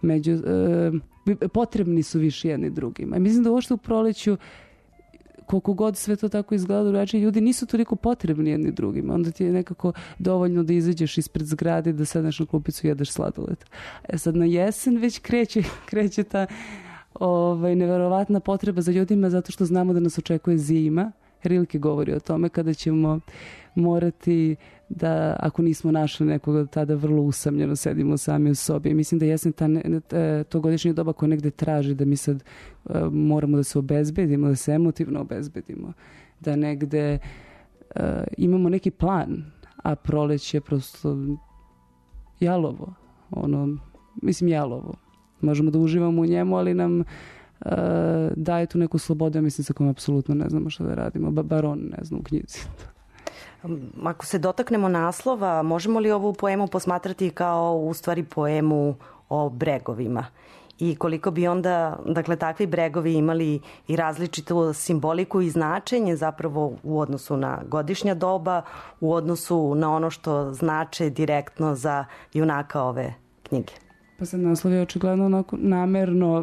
potrebni su više jedni drugima. I mislim da uopšte u proleću, koliko god sve to tako izgleda drugačije, ljudi nisu toliko potrebni jedni drugima. Onda ti je nekako dovoljno da izađeš ispred zgrade, da sedneš na klupicu i jedeš sladoled. Sad na jesen već kreće ta neverovatna potreba za ljudima, zato što znamo da nas očekuje zima. Rilke govori o tome kada ćemo morati da, ako nismo našli nekoga, tada vrlo usamljeno sedimo sami u sobi. Mislim da jesen to godišnje doba koje negde traži da mi sad moramo da se obezbedimo, da se emotivno obezbedimo, da negde imamo neki plan, a proleće je prosto jalovo. Jalovo. Možemo da uživamo u njemu, ali nam daje tu neku slobodu, mislim, sa kojom apsolutno ne znamo što da radimo. Bar on ne zna u knjizi. Ako se dotaknemo naslova, možemo li ovu poemu posmatrati kao u stvari poemu o bregovima? I koliko bi onda, dakle, takvi bregovi imali i različitu simboliku i značenje zapravo u odnosu na godišnja doba, u odnosu na ono što znače direktno za junaka ove knjige? Pa sad naslov je očigledno onako namerno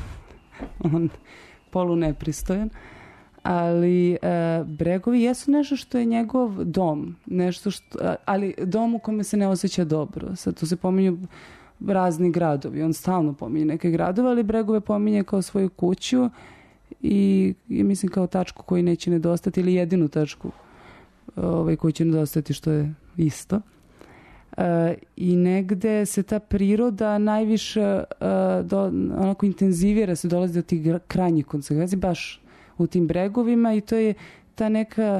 polunepristojan, ali bregovi jesu nešto što je njegov dom, ali dom u kome se ne osjeća dobro. Sad tu se pominju razni gradovi, on stalno pominje neke gradove, ali bregove pominje kao svoju kuću i mislim kao tačku koju neće nedostati, ili jedinu tačku koju će nedostati, što je isto. I negde se ta priroda najviše onako intenzivira, se dolazi do tih krajnjih konsekvenci baš u tim bregovima, i to je ta neka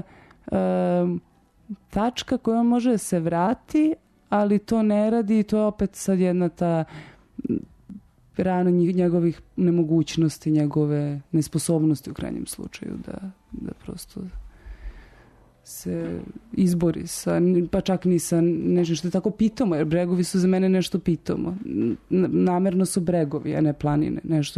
tačka koja može da se vrati, ali to ne radi, i to je opet sad jedna ta rano njegovih nemogućnosti, njegove nesposobnosti u krajnjem slučaju da prosto se izbori sa, pa čak ni sa nešto što je tako pitomo, jer bregovi su za mene nešto pitomo. Namerno su bregovi, a ne planine. Nešto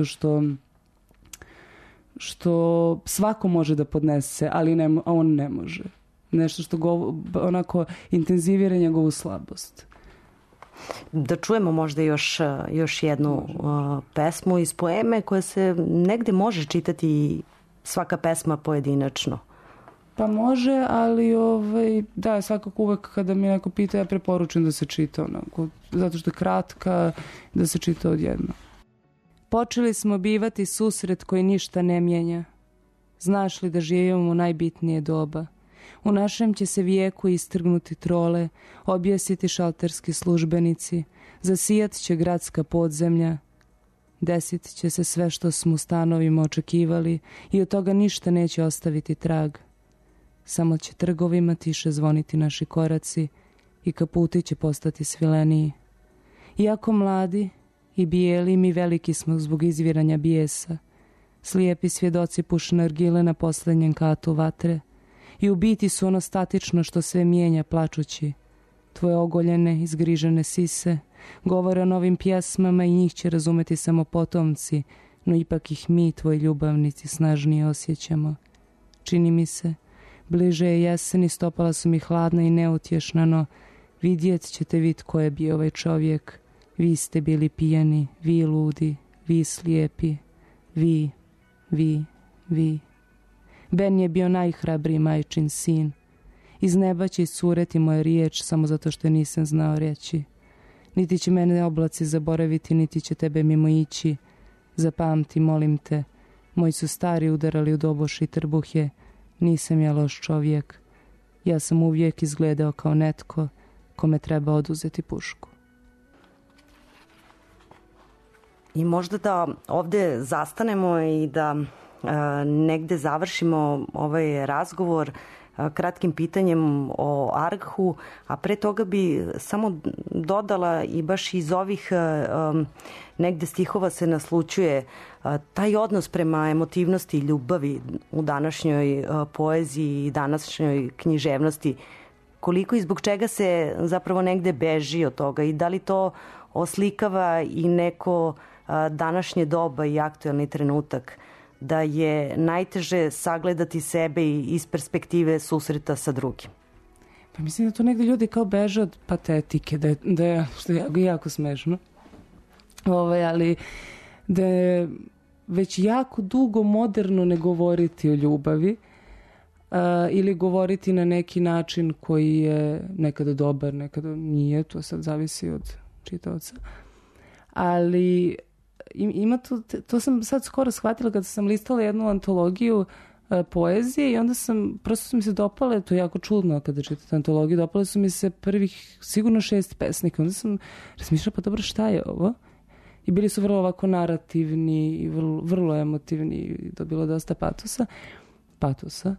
što svako može da podnese, a on ne može. Nešto što onako intenzivira njegovu slabost. Da čujemo možda još jednu pesmu iz poeme koja se negde može čitati svaka pesma pojedinačno. Pa može, ali da, svakako uvek kada mi neko pita, ja preporučujem da se čita onako, zato što je kratka, da se čita odjedno. Počeli smo bivati susret koji ništa ne mijenja. Znaš li da živimo u najbitnije doba? U našem će se vijeku istrgnuti trole, objesiti šalterski službenici, zasijat će gradska podzemlja, desit će se sve što smo u stanovima očekivali i od toga ništa neće ostaviti trag. Samo će trgovima tiše zvoniti naši koraci i kaputi će postati svileniji. Iako mladi i bijeli, mi veliki smo zbog izviranja bijesa. Slijepi svjedoci puše nargile na posljednjem katu vatre i u biti su ono statično što sve mijenja plačući. Tvoje ogoljene, izgrižene sise govore o novim pjesmama i njih će razumeti samo potomci, no ipak ih mi, tvoji ljubavnici, snažnije osjećamo. Čini mi se, bliže je jesen i stopala su mi hladna i neutješna, no vidjet ćete vi tko je bio ovaj čovjek. Vi ste bili pijani, vi ludi, vi slijepi, vi. Ben je bio najhrabriji majčin sin. Iz neba će iscureti moja riječ samo zato što nisam znao reći. Niti će mene oblaci zaboraviti, niti će tebe mimo ići. Zapamti, molim te, moji su stari udarali u doboš i trbuhe. Nisam ja loš čovjek. Ja sam uvijek izgledao kao netko kome treba oduzeti pušku. I možda da ovde zastanemo i da negde završimo ovaj razgovor kratkim pitanjem o Arghu, a pre toga bi samo dodala i baš iz ovih negde stihova se naslućuje taj odnos prema emotivnosti i ljubavi u današnjoj poeziji i današnjoj književnosti. Koliko i zbog čega se zapravo negde beži od toga i da li to oslikava i neko današnje doba i aktuelni trenutak, da je najteže sagledati sebe i iz perspektive susreta sa drugim? Pa mislim da to negde ljudi kao beže od patetike, da je što je jako smešno, ali da je već jako dugo moderno ne govoriti o ljubavi ili govoriti na neki način koji je nekada dobar, nekada nije, to sad zavisi od čitaoca. Ali ima to sam sad skoro shvatila kada sam listala jednu antologiju poezije i onda prosto su mi se dopale, to je jako čudno kada čitate antologiju, dopale su mi se prvih sigurno 6 pesnika. Onda sam razmišljala, pa dobro, šta je ovo? I bili su vrlo ovako narativni i vrlo emotivni i dobilo dosta patosa.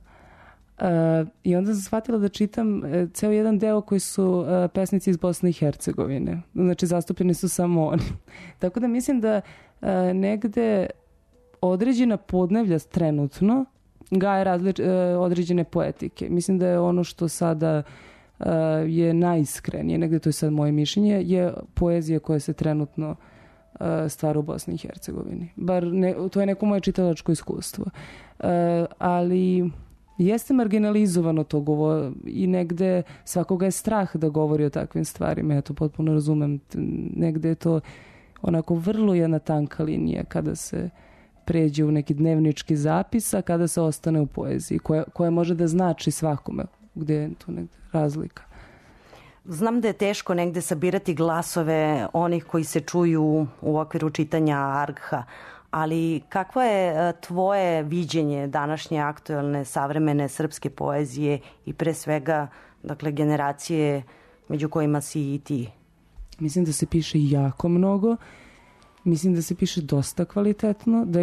I onda sam shvatila da čitam ceo jedan deo koji su pesnici iz Bosne i Hercegovine. Znači, zastupljeni su samo oni. Tako da mislim da negde određena podnevlja trenutno gaje određene poetike. Mislim da je ono što sada je najiskrenije, negde to je sad moje mišljenje, je poezija koja se trenutno stvara u Bosni i Hercegovini. To je neko moje čitalačko iskustvo. Ali jeste marginalizovano to i negde svakoga je strah da govori o takvim stvarima. Ja to potpuno razumem. Negde je to onako vrlo jedna tanka linija kada se pređe u neki dnevnički zapis, a kada se ostane u poeziji, koja može da znači svakome, gde je tu negde razlika. Znam da je teško negde sabirati glasove onih koji se čuju u okviru čitanja Argha, ali kakvo je tvoje viđenje današnje aktuelne savremene srpske poezije i pre svega, dakle, generacije među kojima si i ti? Mislim da se piše jako mnogo, mislim da se piše dosta kvalitetno, da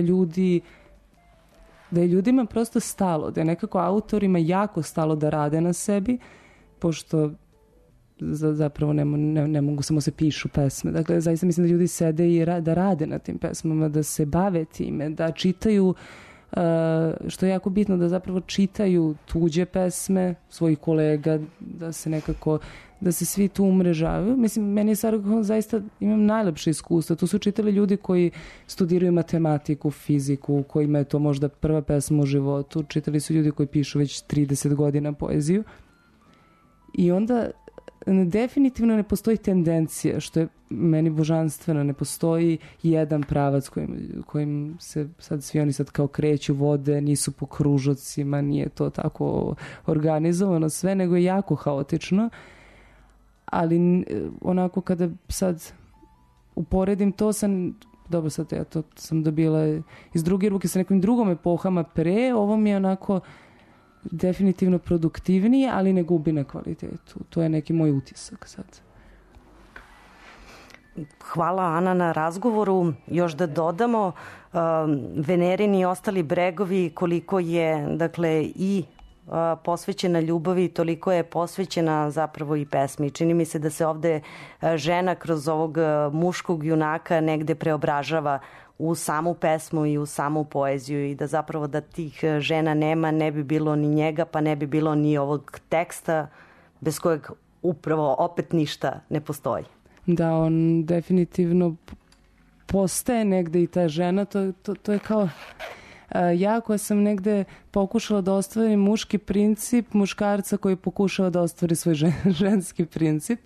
je ljudima prosto stalo, da je nekako autorima jako stalo da rade na sebi, pošto zapravo ne mogu samo se pišu pesme. Dakle, zaista mislim da ljudi sede i da rade na tim pesmama, da se bave time, da čitaju, što je jako bitno, da zapravo čitaju tuđe pesme svojih kolega, da se nekako, da se svi tu umrežavaju. Mislim, meni je Saragahon zaista, imam najlepše iskustva. Tu su čitali ljudi koji studiraju matematiku, fiziku, kojima je to možda prva pesma u životu. Čitali su ljudi koji pišu već 30 godina poeziju. I onda definitivno ne postoji tendencija, što je meni božanstveno, ne postoji jedan pravac kojim se sad svi oni sad kao kreću, vode, nisu po kružocima, nije to tako organizovano sve, nego je jako haotično. Ali onako kada sad uporedim to dobro sad ja to sam dobila iz druge ruke sa nekim drugom epohama pre, ovo mi je onako definitivno produktivnije, ali ne gubi na kvalitetu. To je neki moj utisak sad. Hvala, Ana, na razgovoru. Još da dodamo, Venerini i ostali bregovi, koliko je, dakle, i posvećena ljubavi, toliko je posvećena zapravo i pesmi. Čini mi se da se ovde žena kroz ovog muškog junaka negde preobražava u samu pesmu i u samu poeziju i da zapravo da tih žena nema, ne bi bilo ni njega, pa ne bi bilo ni ovog teksta bez kojeg upravo opet ništa ne postoji. Da, on definitivno postaje negde i ta žena, to je kao ja koja sam negde pokušala da ostvarim muški princip muškarca koji pokušava da ostvari svoj ženski princip.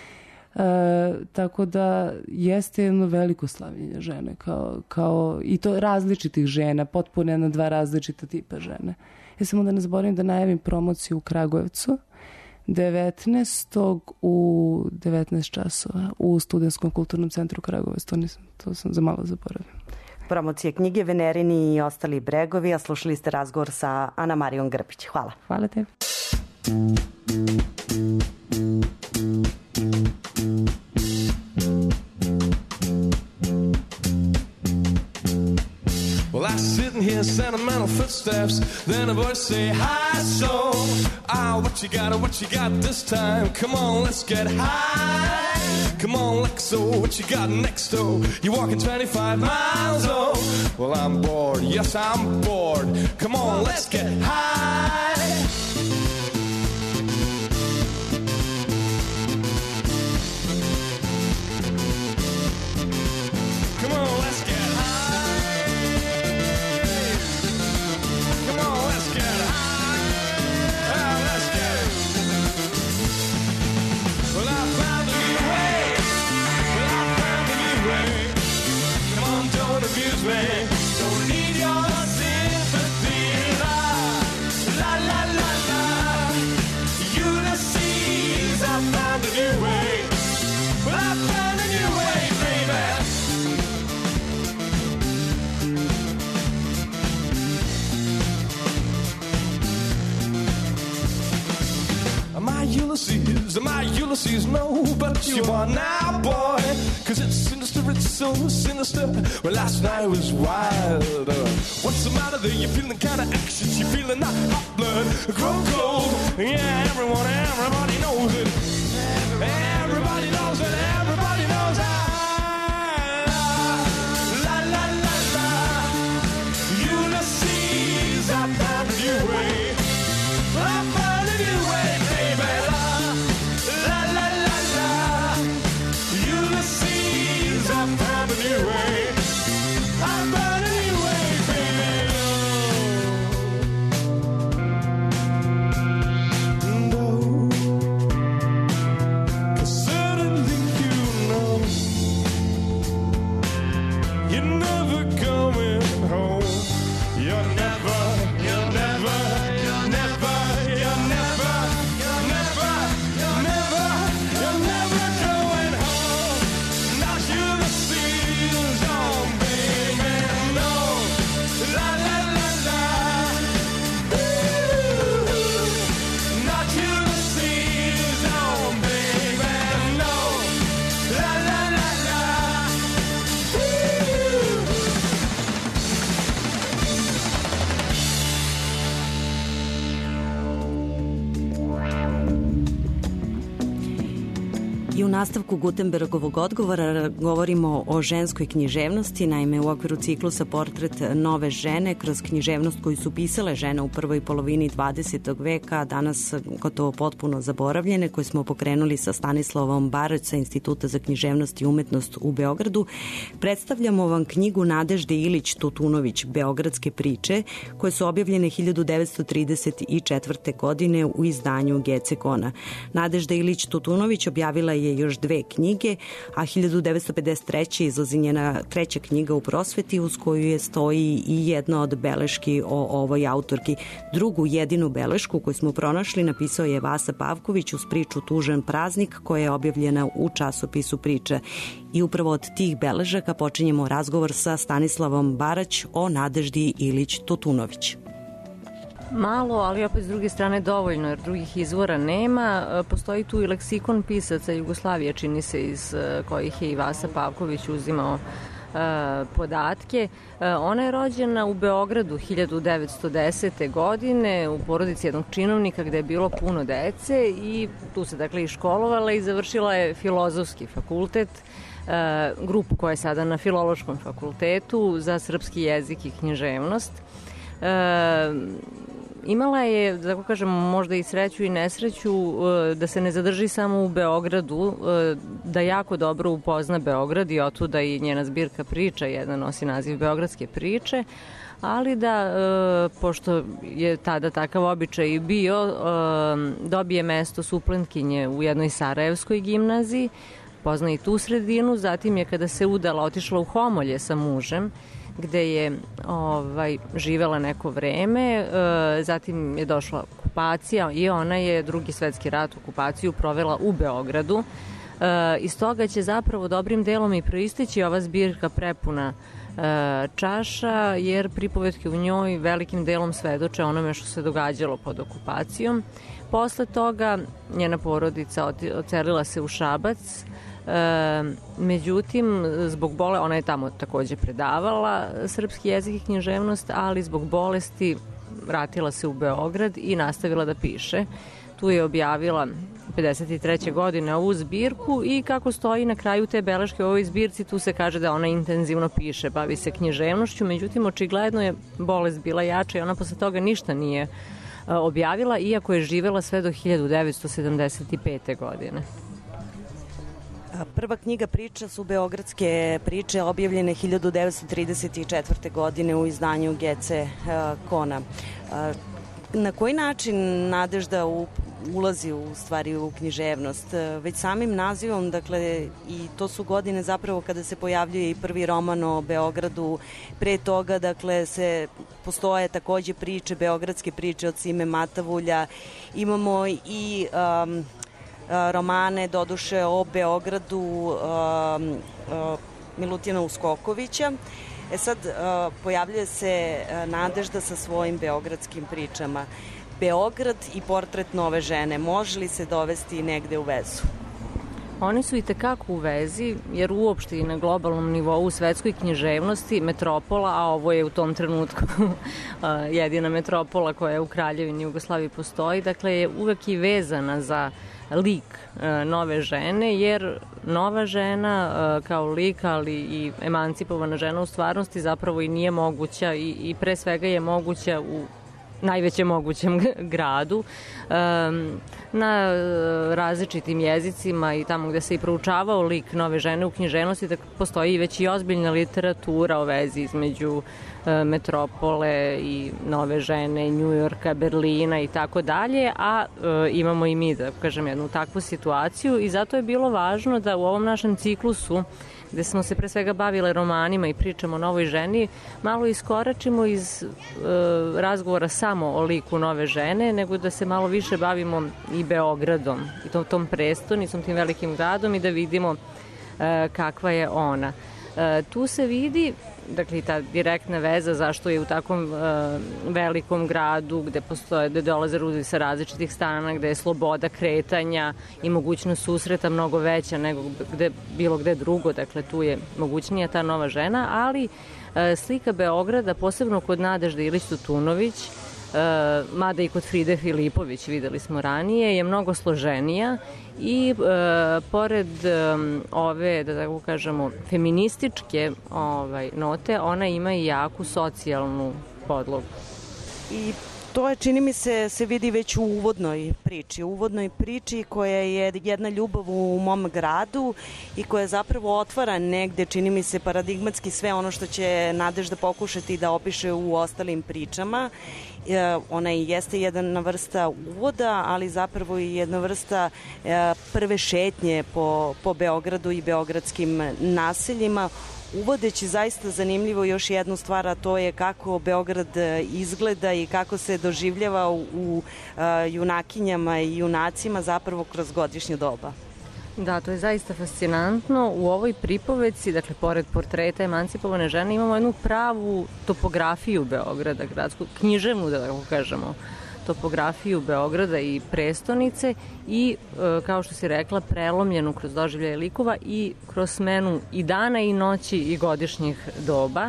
Tako da jeste jedno veliko slavljenje žene kao i to različitih žena, potpuno na dva različita tipa žene. Ja samo da ne zaboravim da najavim promociju u Kragujevcu 19. u 19 časova u Studentskom kulturnom centru Kragujevac. To sam za malo zaboravila. Promocije knjige Venerini i ostali bregovi, a slušali ste razgovor sa Ana Marijom Grbić. Hvala. Hvala tebi. Well, I sit and hear sentimental footsteps, then a voice say, hi, so, what you got this time? Come on, let's get high. Come on, Lexo, what you got next, oh? You walking 25 miles, oh? Well, I'm bored, yes, I'm bored. Come on, let's get high. Come on, let's get don't need your sympathy, la, la, la, la. Ulysses, I found a new way. Well, I found a new way, baby. My Ulysses, no, but you are now, boy. 'Cause it's sinister, it's so sinister. Well, last night was wild. What's the matter there? You're feeling kind of anxious. You're feeling that hot blood grow cold. Yeah, everybody knows it. Everybody knows it. Everybody knows it. La, la, la, la. Ulysses, I found a new way. I found a new way, baby. La, la, la, la. Ulysses, I found a new way. I found a new way, baby. No. nastavku Gutenbergovog odgovora govorimo o ženskoj književnosti, naime u okviru ciklusa Portret nove žene kroz književnost koju su pisale žene u prvoj polovini 20. veka, danas gotovo potpuno zaboravljene, koje smo pokrenuli sa Stanislavom Barać sa Instituta za književnost i umetnost u Beogradu. Predstavljamo vam knjigu Nadežde Ilić Tutunović Beogradske priče, koje su objavljene 1934. godine u izdanju Gecekona. Nadežda Ilić Tutunović objavila je još 2 knjige, a 1953. izlazi njena 3. knjiga u prosveti, uz koju je stoji i jedna od beleški o ovoj autorki. Drugu jedinu belešku koju smo pronašli napisao je Vasa Pavković uz priču Tužan praznik, koja je objavljena u časopisu Priča. I upravo od tih beležaka počinjemo razgovor sa Stanislavom Barać o Nadeždi Ilić Tutunović. Malo, ali opet s druge strane dovoljno, jer drugih izvora nema. Postoji tu i leksikon pisaca Jugoslavije, čini se, iz kojih je i Vasa Pavković uzimao podatke. Ona je rođena u Beogradu 1910. godine u porodici jednog činovnika gde je bilo puno dece i tu se dakle i školovala i završila je filozofski fakultet, grupu koja je sada na Filološkom fakultetu za srpski jezik i književnost. Imala je, da kažem, možda i sreću i nesreću da se ne zadrži samo u Beogradu, da jako dobro upozna Beograd i otuda i njena zbirka priča, jedna nosi naziv Beogradske priče, ali da, pošto je tada takav običaj i bio, dobije mesto suplentkinje u jednoj sarajevskoj gimnaziji, pozna i tu sredinu, zatim je kada se udala otišla u Homolje sa mužem, gde je živela neko vreme, zatim je došla okupacija i ona je Drugi svetski rat, okupaciju provela u Beogradu. Iz toga će zapravo dobrim delom i proisteći ova zbirka prepuna čaša, jer pripovetke u njoj velikim delom svedoče onome što se događalo pod okupacijom. Posle toga njena porodica odselila se u Šabac, međutim, zbog ona je tamo takođe predavala srpski jezik i književnost, ali zbog bolesti vratila se u Beograd i nastavila da piše. Tu je objavila 53. godine ovu zbirku i kako stoji na kraju te beleške u ovoj zbirci, tu se kaže da ona intenzivno piše, bavi se književnošću, međutim, očigledno je bolest bila jača i ona posle toga ništa nije objavila, iako je živela sve do 1975. godine. Prva knjiga priča su Beogradske priče, objavljene 1934. godine u izdanju Gecekona. Na koji način Nadežda ulazi u stvari u književnost? Već samim nazivom, dakle, i to su godine zapravo kada se pojavljuje i prvi roman o Beogradu. Pre toga, dakle, postoje takođe priče, Beogradske priče od Sime Matavulja. Imamo i romane, doduše, o Beogradu Milutina Uskokovića. Sad pojavljuje se Nadežda sa svojim beogradskim pričama. Beograd i Portret nove žene, može li se dovesti negde u vezu? Oni su i tekako u vezi, jer uopšte i na globalnom nivou u svetskoj književnosti metropola, a ovo je u tom trenutku jedina metropola koja u Kraljevini Jugoslaviji postoji, dakle je uvek i vezana za lik nove žene, jer nova žena kao lik, ali i emancipovana žena u stvarnosti zapravo i nije moguća i pre svega je moguća u najvećem mogućem gradu, na različitim jezicima i tamo gde se i proučavao lik nove žene u književnosti, da postoji već i ozbiljna literatura o vezi između metropole i nove žene, Njujorka, Berlina i tako dalje, a imamo i mi, da kažem, jednu takvu situaciju i zato je bilo važno da u ovom našem ciklusu, gde smo se pre svega bavile romanima i pričamo o novoj ženi, malo iskoračimo iz razgovora samo o liku nove žene, nego da se malo više bavimo i Beogradom, i tom prestonicom, tim velikim gradom i da vidimo kakva je ona. Tu se vidi, dakle, ta direktna veza zašto je u takvom velikom gradu gde dolaze ljudi sa različitih strana, gde je sloboda kretanja i mogućnost susreta mnogo veća nego bilo gde drugo, dakle tu je mogućnija ta nova žena, ali slika Beograda, posebno kod Nadežde Ilić Tutunović, mada i kod Fride Filipović, videli smo ranije, je mnogo složenija i pored ove, da tako kažemo, feminističke note, ona ima i jaku socijalnu podlogu. I to je, čini mi se vidi već u uvodnoj priči koja je jedna ljubav u mom gradu i koja zapravo otvara negde, čini mi se, paradigmatski sve ono što će Nadežda pokušati da opiše u ostalim pričama. Ona i jeste jedna vrsta uvoda, ali zapravo i jedna vrsta prve šetnje po Beogradu i beogradskim naseljima, uvodeći zaista zanimljivo još jednu stvar, a to je kako Beograd izgleda i kako se doživljava u junakinjama i junacima zapravo kroz godišnje doba. Da, to je zaista fascinantno. U ovoj pripovedci, dakle, pored portreta emancipovane žene, imamo jednu pravu topografiju Beograda, gradsku, književnu, da tako kažemo, topografiju Beograda i prestonice i, kao što si rekla, prelomljenu kroz doživljaje likova i kroz smenu i dana i noći i godišnjih doba.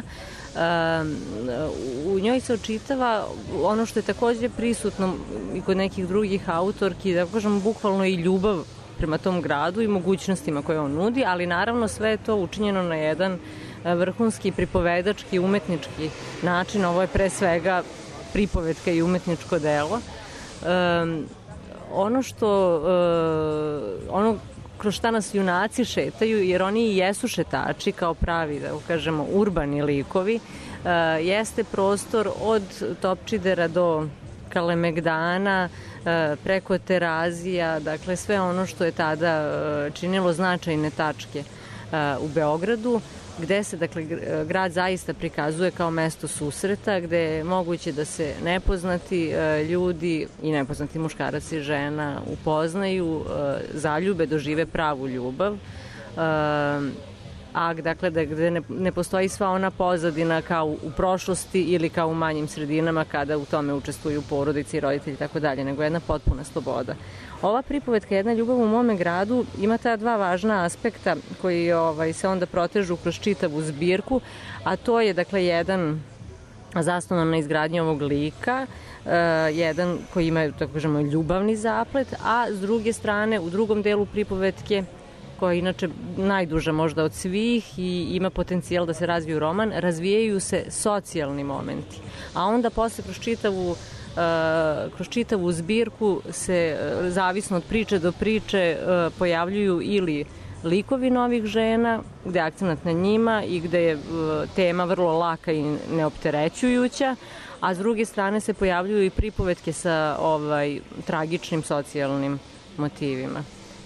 U njoj se očitava ono što je takođe prisutno i kod nekih drugih autorki, da kažemo, bukvalno i ljubav prema tom gradu i mogućnostima koje on nudi, ali naravno sve je to učinjeno na jedan vrhunski, pripovedački, umetnički način. Ovo je pre svega pripovetka i umetničko delo. Ono kroz šta nas junaci šetaju, jer oni i jesu šetači kao pravi, da kažemo, urbani likovi, jeste prostor od Topčidera do Kalemegdana, preko Terazija, dakle sve ono što je tada činilo značajne tačke u Beogradu, gde se, dakle, grad zaista prikazuje kao mesto susreta, gde je moguće da se nepoznati ljudi i nepoznati muškarac i žena upoznaju, zaljube, dožive pravu ljubav, a dakle gde ne postoji sva ona pozadina kao u prošlosti ili kao u manjim sredinama kada u tome učestvuju porodice i roditelji i tako dalje, nego jedna potpuna sloboda. Ova pripovetka Jedna ljubav u mome gradu ima ta dva važna aspekta koji se onda protežu kroz čitavu zbirku, a to je, dakle, jedan zasnovan na izgradnji ovog lika, jedan koji ima, tako kažemo, ljubavni zaplet, a s druge strane, u drugom delu pripovetke, koja je inače najduža možda od svih i ima potencijal da se razvije u roman, razvijaju se socijalni momenti. A onda posle kroz čitavu zbirku se, zavisno od priče do priče, pojavljuju ili likovi novih žena, gde je akcenat na njima i gde je tema vrlo laka i neopterećujuća, a s druge strane se pojavljuju i pripovetke sa tragičnim socijalnim motivima.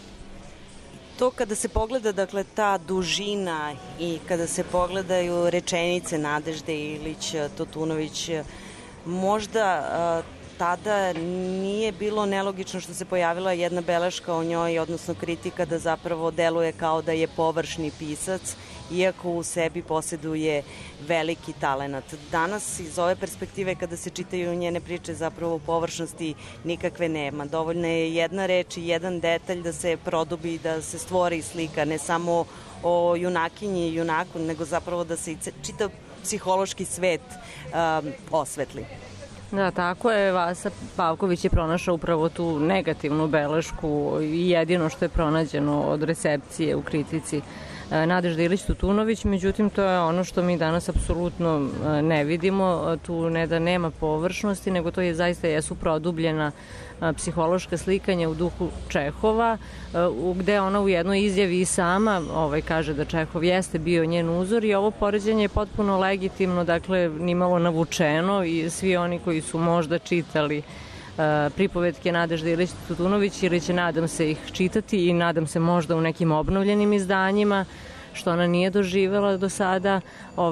To kada se pogleda, dakle, ta dužina i kada se pogledaju rečenice Nadežde Ilić-Totunović, možda tada nije bilo nelogično što se pojavila jedna beleška o njoj, odnosno kritika da zapravo deluje kao da je površni pisac, iako u sebi posjeduje veliki talenat. Danas iz ove perspektive kada se čitaju njene priče zapravo površnosti nikakve nema. Dovoljna je jedna reč i jedan detalj da se produbi, da se stvori slika, ne samo o junakinji i junaku, nego zapravo da se čitav psihološki svet osvetli. Da, tako je. Vasa Pavković je pronašao upravo tu negativnu belešku i jedino što je pronađeno od recepcije u kritici Nadežda Ilić-Totunović, međutim to je ono što mi danas apsolutno ne vidimo, tu ne da nema površnosti, nego to je zaista jesu produbljena psihološka slikanja u duhu Čehova, gde ona u jednoj izjavi i sama kaže da Čehov jeste bio njen uzor i ovo poređenje je potpuno legitimno, dakle nimalo navučeno i svi oni koji su možda čitali pripovetke Nadežde Ilić-Totunović ili će, nadam se, ih čitati i nadam se možda u nekim obnovljenim izdanjima, što ona nije doživela do sada,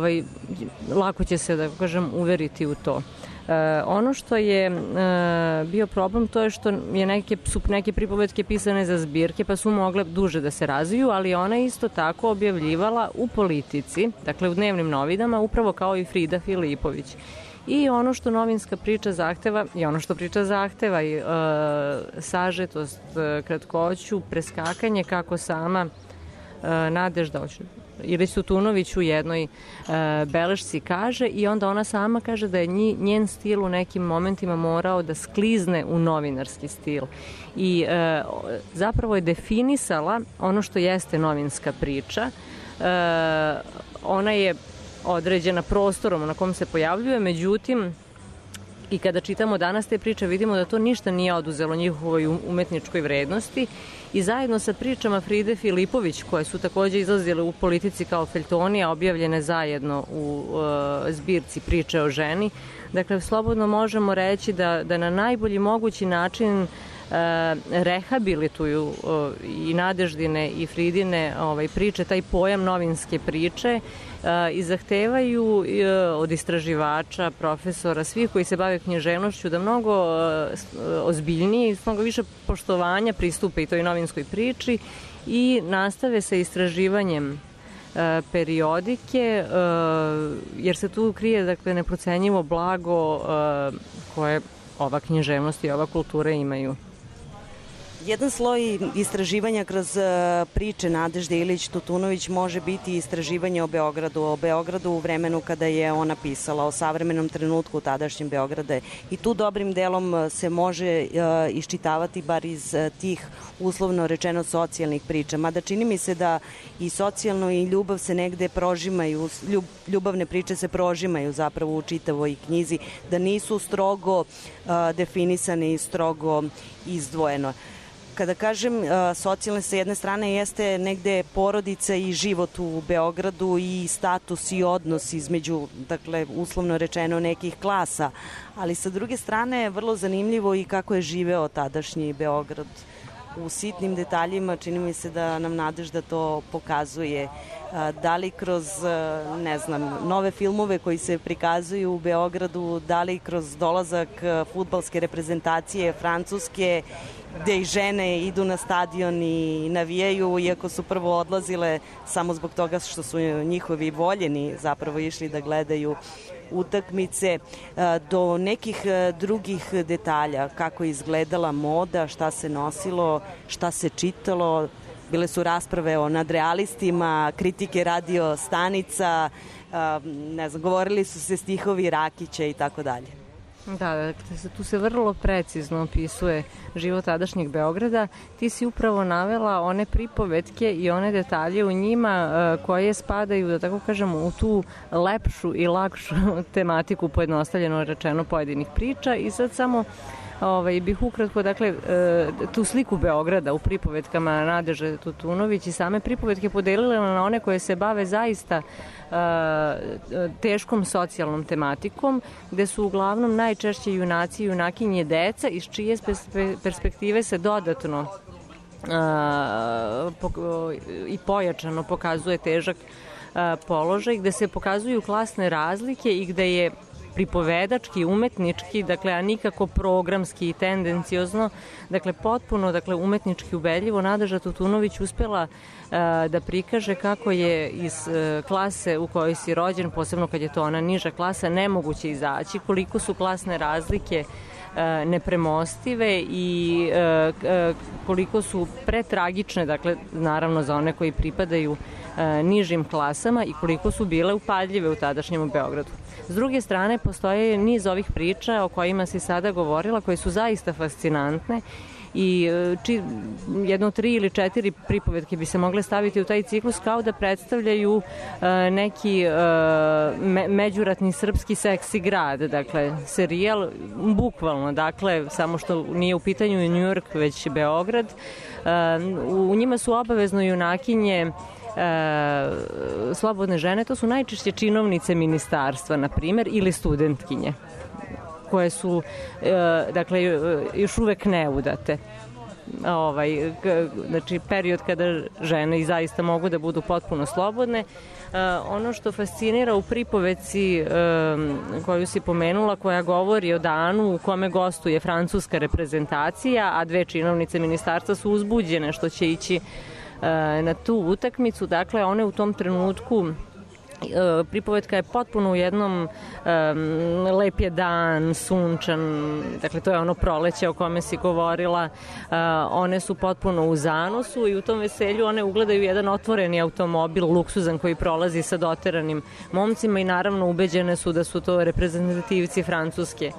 lako će se, da kažem, uveriti u to. Ono što je bio problem, to je što su neke pripovetke pisane za zbirke, pa su mogle duže da se razviju, ali ona isto tako objavljivala u Politici, dakle u dnevnim novinama, upravo kao i Frida Filipović. I ono što novinska priča zahteva, i ono što priča zahteva, i sažetost, kratkoću, preskakanje, kako sama Nadežda Ilić Tutunović u jednoj belešci kaže, i onda ona sama kaže da je njen stil u nekim momentima morao da sklizne u novinarski stil. I zapravo je definisala ono što jeste novinska priča. Ona je određena prostorom na kom se pojavljuje, međutim, i kada čitamo danas te priče vidimo da to ništa nije oduzelo njihovoj umetničkoj vrednosti, i zajedno sa pričama Fride Filipović, koje su takođe izlazile u Politici kao feljtonija, objavljene zajedno u zbirci Priče o ženi, dakle slobodno možemo reći da na najbolji mogući način rehabilituju i Nadeždine i Fridine priče, taj pojam novinske priče, i zahtevaju od istraživača, profesora, svih koji se bave književnošću da mnogo ozbiljnije i s mnogo više poštovanja pristupe i toj novinskoj priči i nastave sa istraživanjem periodike, jer se tu krije, dakle, neprocenjivo blago koje ova književnost i ova kultura imaju. Jedan sloj istraživanja kroz priče Nadežde Ilić Tutunović može biti istraživanje o Beogradu u vremenu kada je ona pisala, o savremenom trenutku tadašnjem Beograda, i tu dobrim delom se može iščitavati bar iz tih uslovno rečeno socijalnih priča, mada čini mi se da i socijalno i ljubav se negde prožimaju, ljubavne priče se prožimaju zapravo u čitavoj knjizi, da nisu strogo definisane i strogo izdvojeno. Kada kažem socijalne, sa jedne strane jeste negde porodica i život u Beogradu i status i odnos između, dakle, uslovno rečeno nekih klasa, ali sa druge strane je vrlo zanimljivo i kako je živeo tadašnji Beograd. U sitnim detaljima čini mi se da nam Nadežda to pokazuje. Da li kroz, ne znam, nove filmove koji se prikazuju u Beogradu, da li kroz dolazak fudbalske reprezentacije Francuske, gde i žene idu na stadion i navijaju, iako su prvo odlazile samo zbog toga što su njihovi voljeni zapravo išli da gledaju utakmice, do nekih drugih detalja, kako je izgledala moda, šta se nosilo, šta se čitalo. Bile su rasprave o nadrealistima, kritike radio stanica, ne znam, govorili su se stihovi Rakića i tako dalje. Da, tu se vrlo precizno opisuje život tadašnjeg Beograda. Ti si upravo navela one pripovetke i one detalje u njima koje spadaju, da tako kažemo, u tu lepšu i lakšu tematiku, pojednostavljeno rečeno, pojedinih priča. I sad samo bih ukratko, dakle, tu sliku Beograda u pripovetkama Nadežde Tutunović i same pripovetke podelile na one koje se bave zaista teškom socijalnom tematikom, gde su uglavnom najčešće junaci i junakinje deca, iz čije perspektive se dodatno i pojačano pokazuje težak položaj, gde se pokazuju klasne razlike i gde je pripovedački, umetnički, dakle, a nikako programski i tendenciozno, dakle, potpuno, dakle, umetnički ubedljivo Nadežda Tutunović uspela da prikaže kako je iz klase u kojoj si rođen, posebno kad je to ona niža klasa, nemoguće izaći, koliko su klasne razlike nepremostive i koliko su pretragične, dakle, naravno za one koji pripadaju nižim klasama, i koliko su bile upadljive u tadašnjem Beogradu. S druge strane, postoje niz ovih priča o kojima si sada govorila, koje su zaista fascinantne, i jedno 3 ili 4 pripovetke bi se mogle staviti u taj ciklus kao da predstavljaju neki međuratni srpski seksi grad, dakle, serijal, bukvalno, dakle, samo što nije u pitanju New York, već Beograd. U njima su obavezno junakinje slobodne žene, to su najčešće činovnice ministarstva, na primer, ili studentkinje, koje su, dakle, još uvek neudate. Znači, period kada žene i zaista mogu da budu potpuno slobodne. Ono što fascinira u pripovetci koju si pomenula, koja govori o danu u kome gostuje francuska reprezentacija, a 2 činovnice ministarstva su uzbuđene što će ići na tu utakmicu, dakle, one u tom trenutku pripovetka je potpuno u jednom lep je dan, sunčan, dakle to je ono proleće o kome si govorila, one su potpuno u zanosu i u tom veselju one ugledaju jedan otvoreni automobil, luksuzan koji prolazi sa doteranim momcima i naravno ubeđene su da su to reprezentativci francuske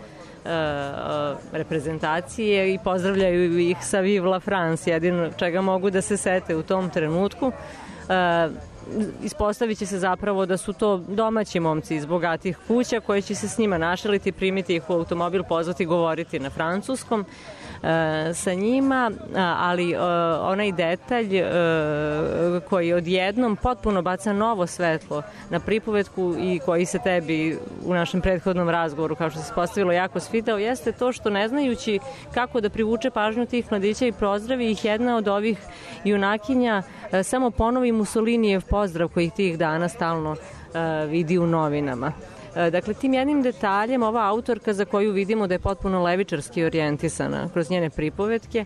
reprezentacije i pozdravljaju ih sa Vive la France, jedino čega mogu da se sete u tom trenutku. Ispostavit će se zapravo da su to domaći momci iz bogatih kuća koji će se s njima našaliti, primiti ih u automobil, pozvati, govoriti na francuskom sa njima, ali onaj detalj koji odjednom potpuno baca novo svetlo na pripovetku i koji se tebi u našem prethodnom razgovoru, kao što se postavilo, jako svidao, jeste to što ne znajući kako da privuče pažnju tih mladića i prozdravi ih, jedna od ovih junakinja samo ponovi Mussolinijev pozdrav koji tih dana stalno vidi u novinama. Dakle, tim jednim detaljem ova autorka, za koju vidimo da je potpuno levičarski orijentisana kroz njene pripovetke,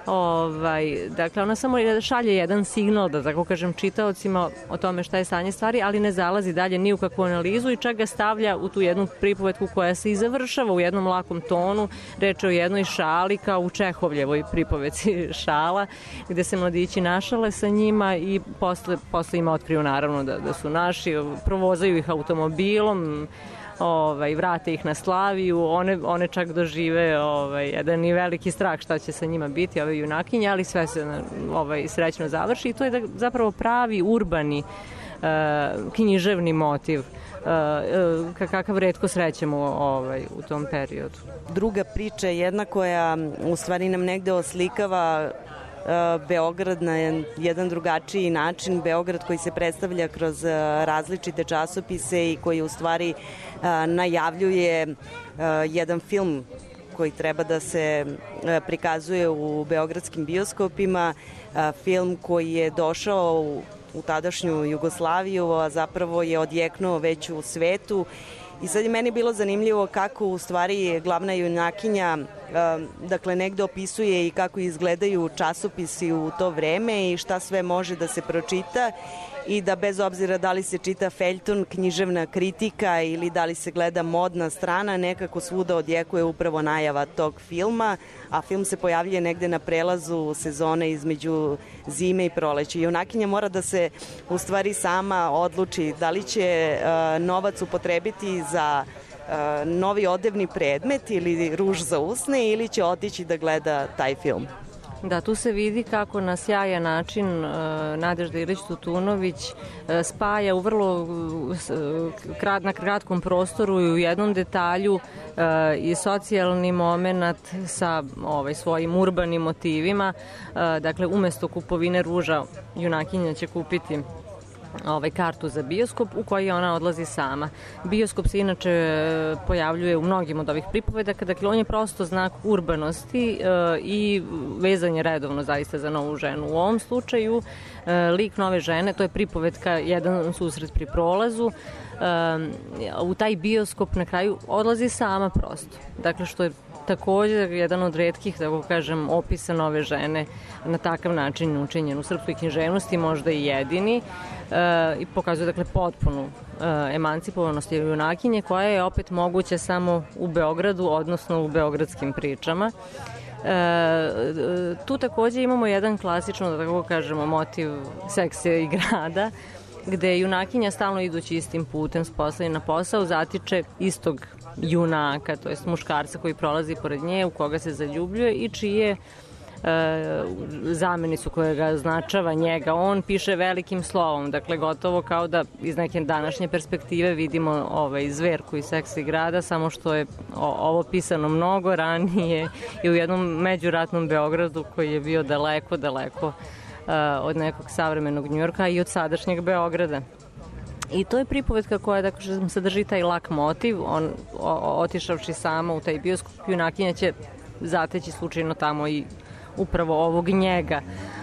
dakle, ona samo šalje jedan signal, da tako kažem, čitaocima o tome šta je stanje stvari, ali ne zalazi dalje ni u kakvu analizu i čak ga stavlja u tu jednu pripovetku koja se i završava u jednom lakom tonu. Reč je o jednoj šali kao u Čehovljevoj pripovetci Šala, gde se mladići našale sa njima i posle ima otkriju naravno da su naši, provozaju ih automobilom, vrate ih na Slaviju, one čak dožive jedan i veliki strah šta će sa njima biti, ove junakinje, ali sve se srećno završi i to je zapravo pravi urbani književni motiv kakav retko srećemo u tom periodu. Druga priča je jedna koja u stvari nam negde oslikava Beograd na jedan drugačiji način, Beograd koji se predstavlja kroz različite časopise i koji u stvari najavljuje jedan film koji treba da se prikazuje u beogradskim bioskopima, film koji je došao u tadašnju Jugoslaviju, a zapravo je odjeknuo već u svetu. I sad je meni bilo zanimljivo kako u stvari glavna junakinja dakle negde opisuje i kako izgledaju časopisi u to vreme i šta sve može da se pročita i da bez obzira da li se čita feljton, književna kritika ili da li se gleda modna strana, nekako svuda odjekuje upravo najava tog filma, a film se pojavljuje negde na prelazu sezone između zime i proleća. Junakinja mora da se u stvari sama odluči da li će novac upotrebiti za novi odevni predmet ili ruž za usne ili će otići da gleda taj film. Da, tu se vidi kako na sjajan način Nadežda Ilić-Tutunović spaja u vrlo na kratkom prostoru i u jednom detalju i socijalni moment sa svojim urbanim motivima. Dakle, umesto kupovine ruža, junakinja će kupiti kartu za bioskop u koji ona odlazi sama. Bioskop se inače pojavljuje u mnogim od ovih pripovedaka, dakle on je prosto znak urbanosti i vezan je redovno zaista za novu ženu. U ovom slučaju lik nove žene, to je pripovetka jedan susret pri prolazu, u taj bioskop na kraju odlazi sama prosto. Dakle, što je također jedan od retkih, tako kažem, opisa nove žene na takav način učinjen u srpskoj književnosti, možda i jedini, i pokazuje dakle potpunu emancipovanost junakinje koja je opet moguća samo u Beogradu, odnosno u beogradskim pričama. Tu također imamo jedan klasično, da tako kažemo, motiv seksa i grada, gde junakinja stalno idući istim putem s posla na posao zatiče istog junaka, to jest muškarca koji prolazi pored nje, u koga se zaljubljuje i čije zamenicu koja ga označava njega, on piše velikim slovom, dakle gotovo kao da iz neke današnje perspektive vidimo zverku iz Seksa i grada, samo što je ovo pisano mnogo ranije i u jednom međuratnom Beogradu koji je bio daleko od nekog savremenog Njujorka i od sadašnjeg Beograda. I to je pripovetka koja sadrži taj lak motiv, on otišavši sama u taj bioskop, junakinja će zateći slučajno tamo i upravo ovog njega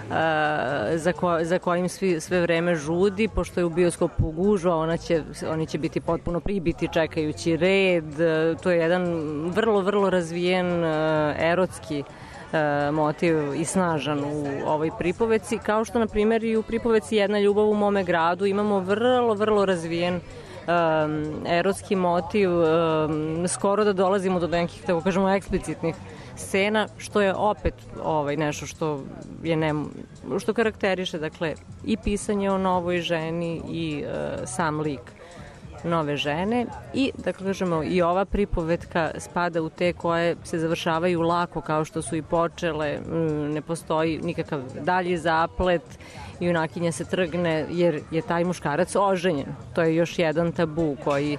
za kojim sve vreme žudi, pošto je u bioskopu gužva, oni će biti potpuno pribiti čekajući red. To je jedan vrlo razvijen erotski motiv i snažan u ovoj pripovedci, kao što na primjer i u pripovedci Jedna ljubav u mome gradu imamo vrlo razvijen erotski motiv, skoro da dolazimo do nekih, tako kažemo, eksplicitnih scena, što je opet nešto što je što karakteriše, dakle, i pisanje o novoj ženi i sam lik nove žene i, da kažemo, i ova pripovetka spada u te koje se završavaju lako kao što su i počele, ne postoji nikakav dalji zaplet, junakinja se trgne jer je taj muškarac oženjen. To je još jedan tabu koji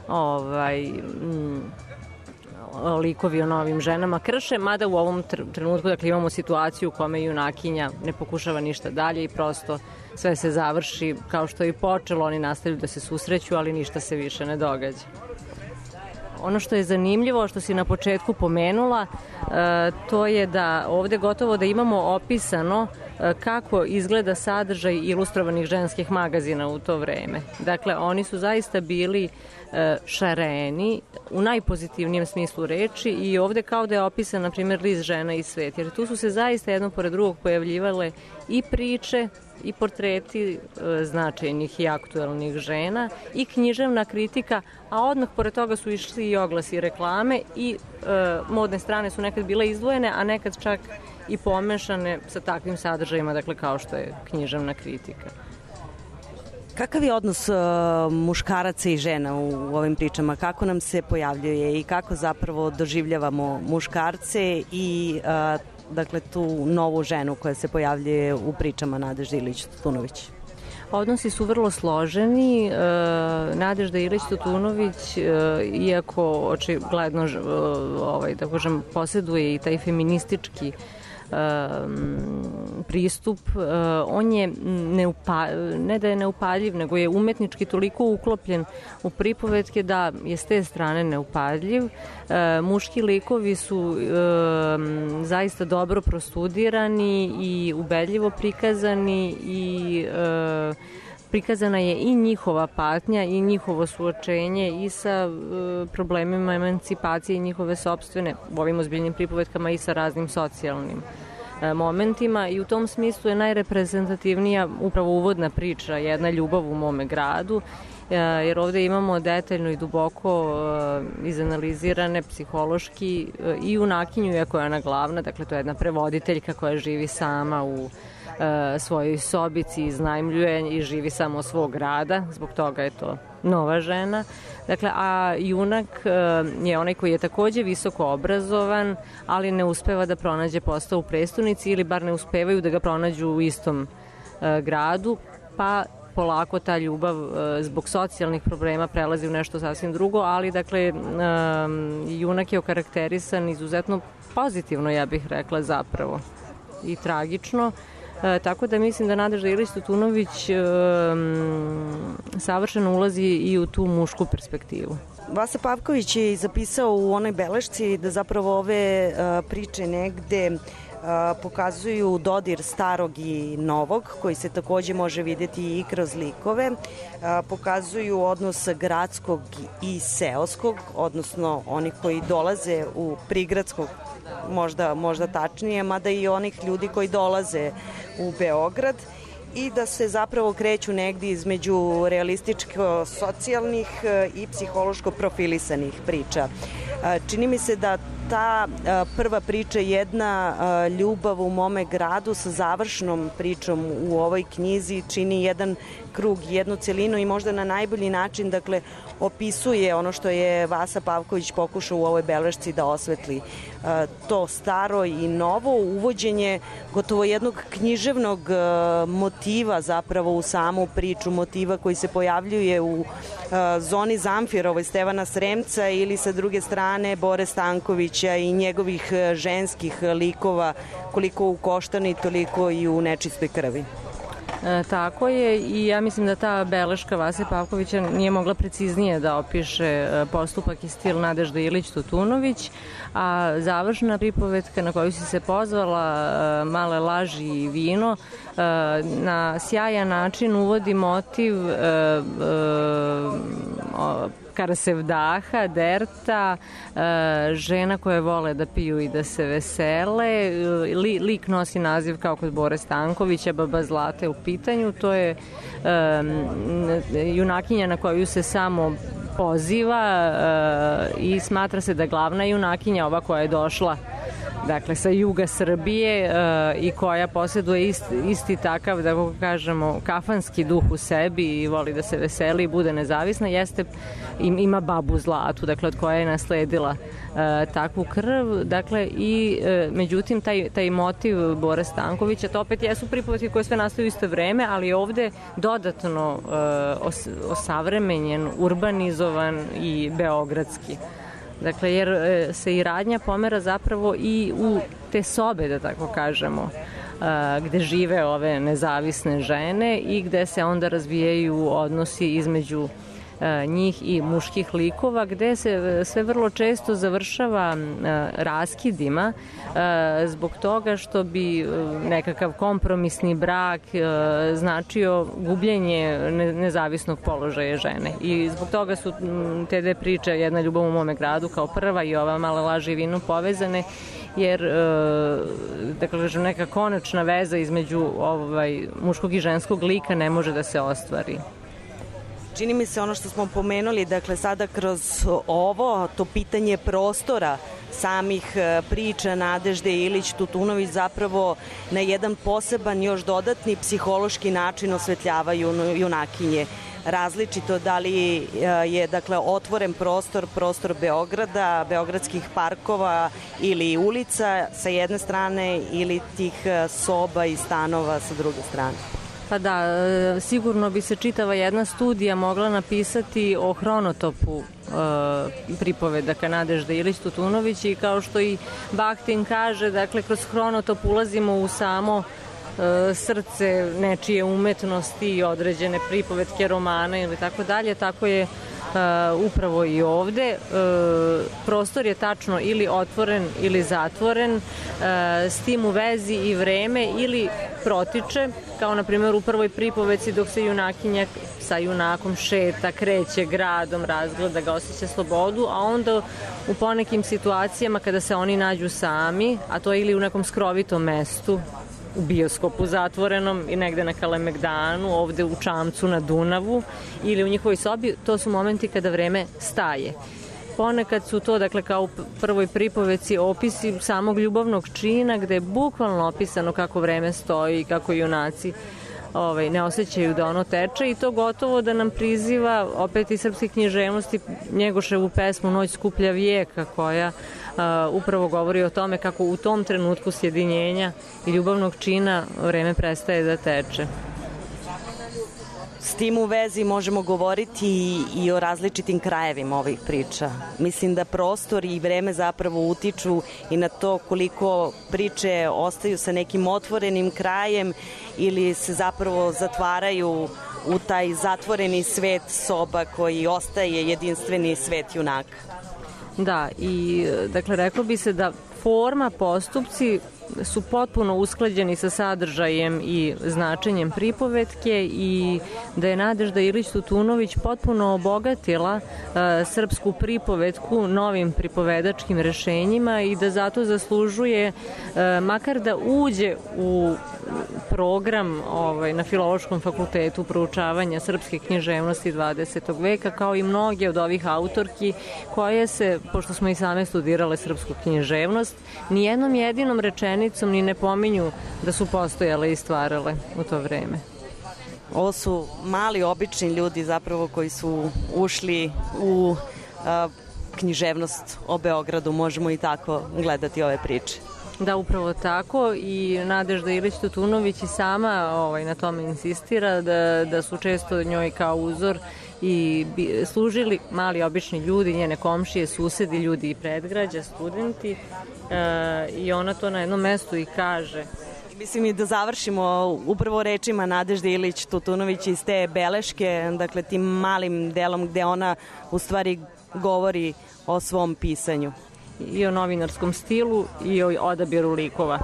likovi o novim ženama krše, mada u ovom trenutku, dakle, imamo situaciju u kome junakinja ne pokušava ništa dalje i prosto sve se završi kao što je i počelo, oni nastavljaju da se susreću, ali ništa se više ne događa. Ono što je zanimljivo, što si na početku pomenula, to je da ovde gotovo da imamo opisano kako izgleda sadržaj ilustrovanih ženskih magazina u to vreme. Dakle, oni su zaista bili šareni u najpozitivnijem smislu reči i ovde kao da je opisan, na primjer, list Žena i svet, jer tu su se zaista jedno pored drugog pojavljivale i priče i portreti značajnih i aktuelnih žena i književna kritika, a odmah pored toga su išli i oglasi i reklame i modne strane su nekad bile izdvojene, a nekad čak i pomešane sa takvim sadržajima, dakle, kao što je književna kritika. Kakav je odnos muškaraca i žena u ovim pričama? Kako nam se pojavljuje i kako zapravo doživljavamo muškarce i dakle, tu novu ženu koja se pojavljuje u pričama Nadežde Ilić-Tutunović? Odnosi su vrlo složeni. Nadežda Ilić-Tutunović, iako očigledno da kažem, posjeduje i taj feministički pristup, on je ne da je neupaljiv, nego je umetnički toliko uklopljen u pripovetke da je s te strane neupadljiv. Muški likovi su zaista dobro prostudirani i ubedljivo prikazani i prikazana je i njihova patnja i njihovo suočenje i sa problemima emancipacije i njihove sopstvene u ovim ozbiljnim pripovetkama i sa raznim socijalnim momentima i u tom smislu je najreprezentativnija upravo uvodna priča Jedna ljubav u mome gradu, jer ovde imamo detaljno i duboko izanalizirane psihološki i junakinju, iako je ona glavna, dakle to je jedna prevoditeljka koja živi sama u svojoj sobici, iznajmljuje i živi samo svog rada, zbog toga je to nova žena. Dakle, a junak je onaj koji je takođe visoko obrazovan, ali ne uspeva da pronađe posao u prestonici ili bar ne uspevaju da ga pronađu u istom gradu, pa polako ta ljubav zbog socijalnih problema prelazi u nešto sasvim drugo, ali dakle junak je okarakterisan izuzetno pozitivno, ja bih rekla zapravo, i tragično. Tako da mislim da Nadežda Ilić-Tutunović savršeno ulazi i u tu mušku perspektivu. Vasa Pavković je zapisao u onoj belešci da zapravo ove priče negde pokazuju dodir starog i novog, koji se takođe može videti i kroz likove, pokazuju odnos gradskog i seoskog, odnosno onih koji dolaze u prigradskog, možda tačnije, mada i onih ljudi koji dolaze u Beograd, i da se zapravo kreću negdje između realističko-socijalnih i psihološko profilisanih priča. Čini mi se da ta prva priča Jedna ljubav u mome gradu sa završnom pričom u ovoj knjizi čini jedan krug, jednu celinu i možda na najbolji način, dakle, opisuje ono što je Vasa Pavković pokušao u ovoj belešci da osvetli. To staro i novo, uvođenje gotovo jednog književnog motiva zapravo u samu priču, motiva koji se pojavljuje u Zoni Zamfirovoj Stevana Sremca ili sa druge strane Bore Stankovića i njegovih ženskih likova, koliko u Koštani, toliko i u Nečistoj krvi. Tako je, i ja mislim da ta beleška Vase Pavkovića nije mogla preciznije da opiše postupak i stil Nadežde Ilić-Tutunović, a završna pripovetka na koju si se pozvala, Male laži i vino, na sjajan način uvodi motiv Karasevdaha, Derta, žena koje vole da piju i da se vesele. Lik nosi naziv kao kod Bore Stankovića, Baba Zlata je u pitanju. To je junakinja na koju se samo poziva i smatra se da glavna junakinja, ova koja je došla dakle sa juga Srbije i koja posjeduje isti takav, da kako kažemo, kafanski duh u sebi i voli da se veseli i bude nezavisna, ima babu Zlatu, dakle od koje je nasledila takvu krv, dakle i međutim taj motiv Bore Stankovića, to opet jesu pripovetke koje sve nastaju u isto vreme, ali je ovde dodatno osavremenjen, urbanizovan i beogradski. Dakle, jer se i radnja pomera zapravo i u te sobe, da tako kažemo, gde žive ove nezavisne žene i gde se onda razvijaju odnosi između njih i muških likova, gde se sve vrlo često završava raskidima zbog toga što bi nekakav kompromisni brak značio gubljenje nezavisnog položaja žene. I zbog toga su te dve priče, jedna Ljubav u mome gradu kao prva i ova Mala laž i vino povezane, jer dakle, neka konačna veza između muškog i ženskog lika ne može da se ostvari. Čini mi se ono što smo pomenuli, dakle sada kroz ovo, to pitanje prostora samih priča Nadežde Ilić-Tutunović zapravo na jedan poseban, još dodatni psihološki način osvetljavaju junakinje. Različito da li je dakle otvoren prostor Beograda, beogradskih parkova ili ulica sa jedne strane ili tih soba i stanova sa druge strane. Pa da, sigurno bi se čitava jedna studija mogla napisati o hronotopu pripovedaka Nadežde Ilić-Tutunović i kao što i Bahtin kaže, dakle, kroz hronotop ulazimo u samo srce nečije umetnosti i određene pripovetke, romana ili tako dalje, tako je upravo i ovde. Prostor je tačno ili otvoren ili zatvoren, s tim u vezi i vreme ili protiče, kao na primjer u prvoj pripovedci dok se junakinja sa junakom šeta, kreće gradom, razgleda ga, osjeća slobodu, a onda u ponekim situacijama kada se oni nađu sami, a to je ili u nekom skrovitom mestu, u bioskopu zatvorenom i negde na Kalemegdanu, ovde u Čamcu na Dunavu ili u njihovoj sobi, to su momenti kada vreme staje. Ponekad su to, dakle, kao u prvoj pripovedci, opisi samog ljubavnog čina gde je bukvalno opisano kako vreme stoji i kako junaci ne osjećaju da ono teče i to gotovo da nam priziva opet iz srpske književnosti Njegoševu pesmu Noć skuplja vijeka, koja upravo govori o tome kako u tom trenutku sjedinjenja i ljubavnog čina vreme prestaje da teče. S tim u vezi možemo govoriti i o različitim krajevima ovih priča. Mislim da prostor i vreme zapravo utiču i na to koliko priče ostaju sa nekim otvorenim krajem ili se zapravo zatvaraju u taj zatvoreni svet soba koji ostaje jedinstveni svet junaka. Da, i dakle reklo bi se da forma, postupci su potpuno usklađeni sa sadržajem i značenjem pripovetke i da je Nadežda Ilić-Tutunović potpuno obogatila srpsku pripovetku novim pripovedačkim rešenjima i da zato zaslužuje makar da uđe u program na Filološkom fakultetu proučavanja srpske književnosti 20. veka, kao i mnoge od ovih autorki koje se, pošto smo i same studirale srpsku književnost, nijednom jedinom rečenicom ni ne pominju da su postojale i stvarale u to vreme. Ovo su mali, obični ljudi zapravo koji su ušli u književnost o Beogradu, možemo i tako gledati ove priče. Da, upravo tako, i Nadežda Ilić-Tutunović i sama na tome insistira da su često njoj kao uzor i služili mali obični ljudi, njene komšije, susedi, ljudi i predgrađa, studenti, i ona to na jednom mestu i kaže. Mislim i da završimo upravo rečima Nadežde Ilić-Tutunović iz te beleške, dakle tim malim delom gde ona u stvari govori o svom pisanju. I o novinarskom stilu i o odabiru likova.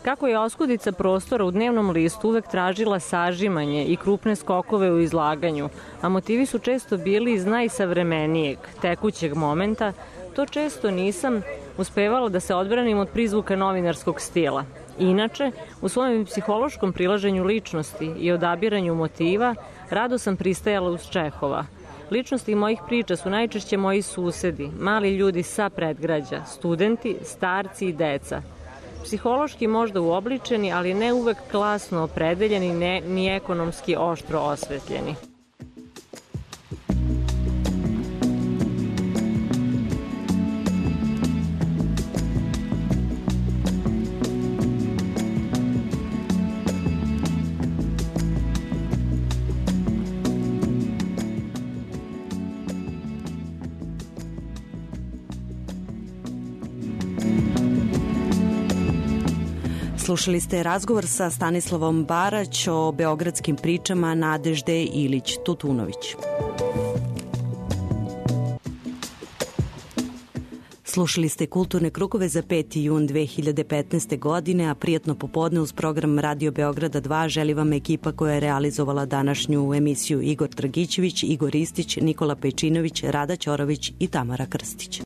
Kako je oskudica prostora u dnevnom listu uvek tražila sažimanje i krupne skokove u izlaganju, a motivi su često bili iz najsavremenijeg, tekućeg momenta, to često nisam uspevala da se odbranim od prizvuka novinarskog stila. Inače, u svojem psihološkom prilaženju ličnosti i odabiranju motiva, rado sam pristajala uz Čehova. Ličnosti mojih priča su najčešće moji susedi, mali ljudi sa predgrađa, studenti, starci i deca. Psihološki možda uobličeni, ali ne uvek klasno opredeljeni, ni ekonomski oštro osvetljeni. Slušali ste razgovor sa Stanislavom Barać o beogradskim pričama Nadežde Ilić-Tutunović. Slušali ste Kulturne krugove za 5. jun 2015. godine, a prijatno popodne uz program Radio Beograda 2 želi vam ekipa koja je realizovala današnju emisiju: Igor Dragićević, Igor Ristić, Nikola Pejčinović, Rada Ćorović i Tamara Krstić.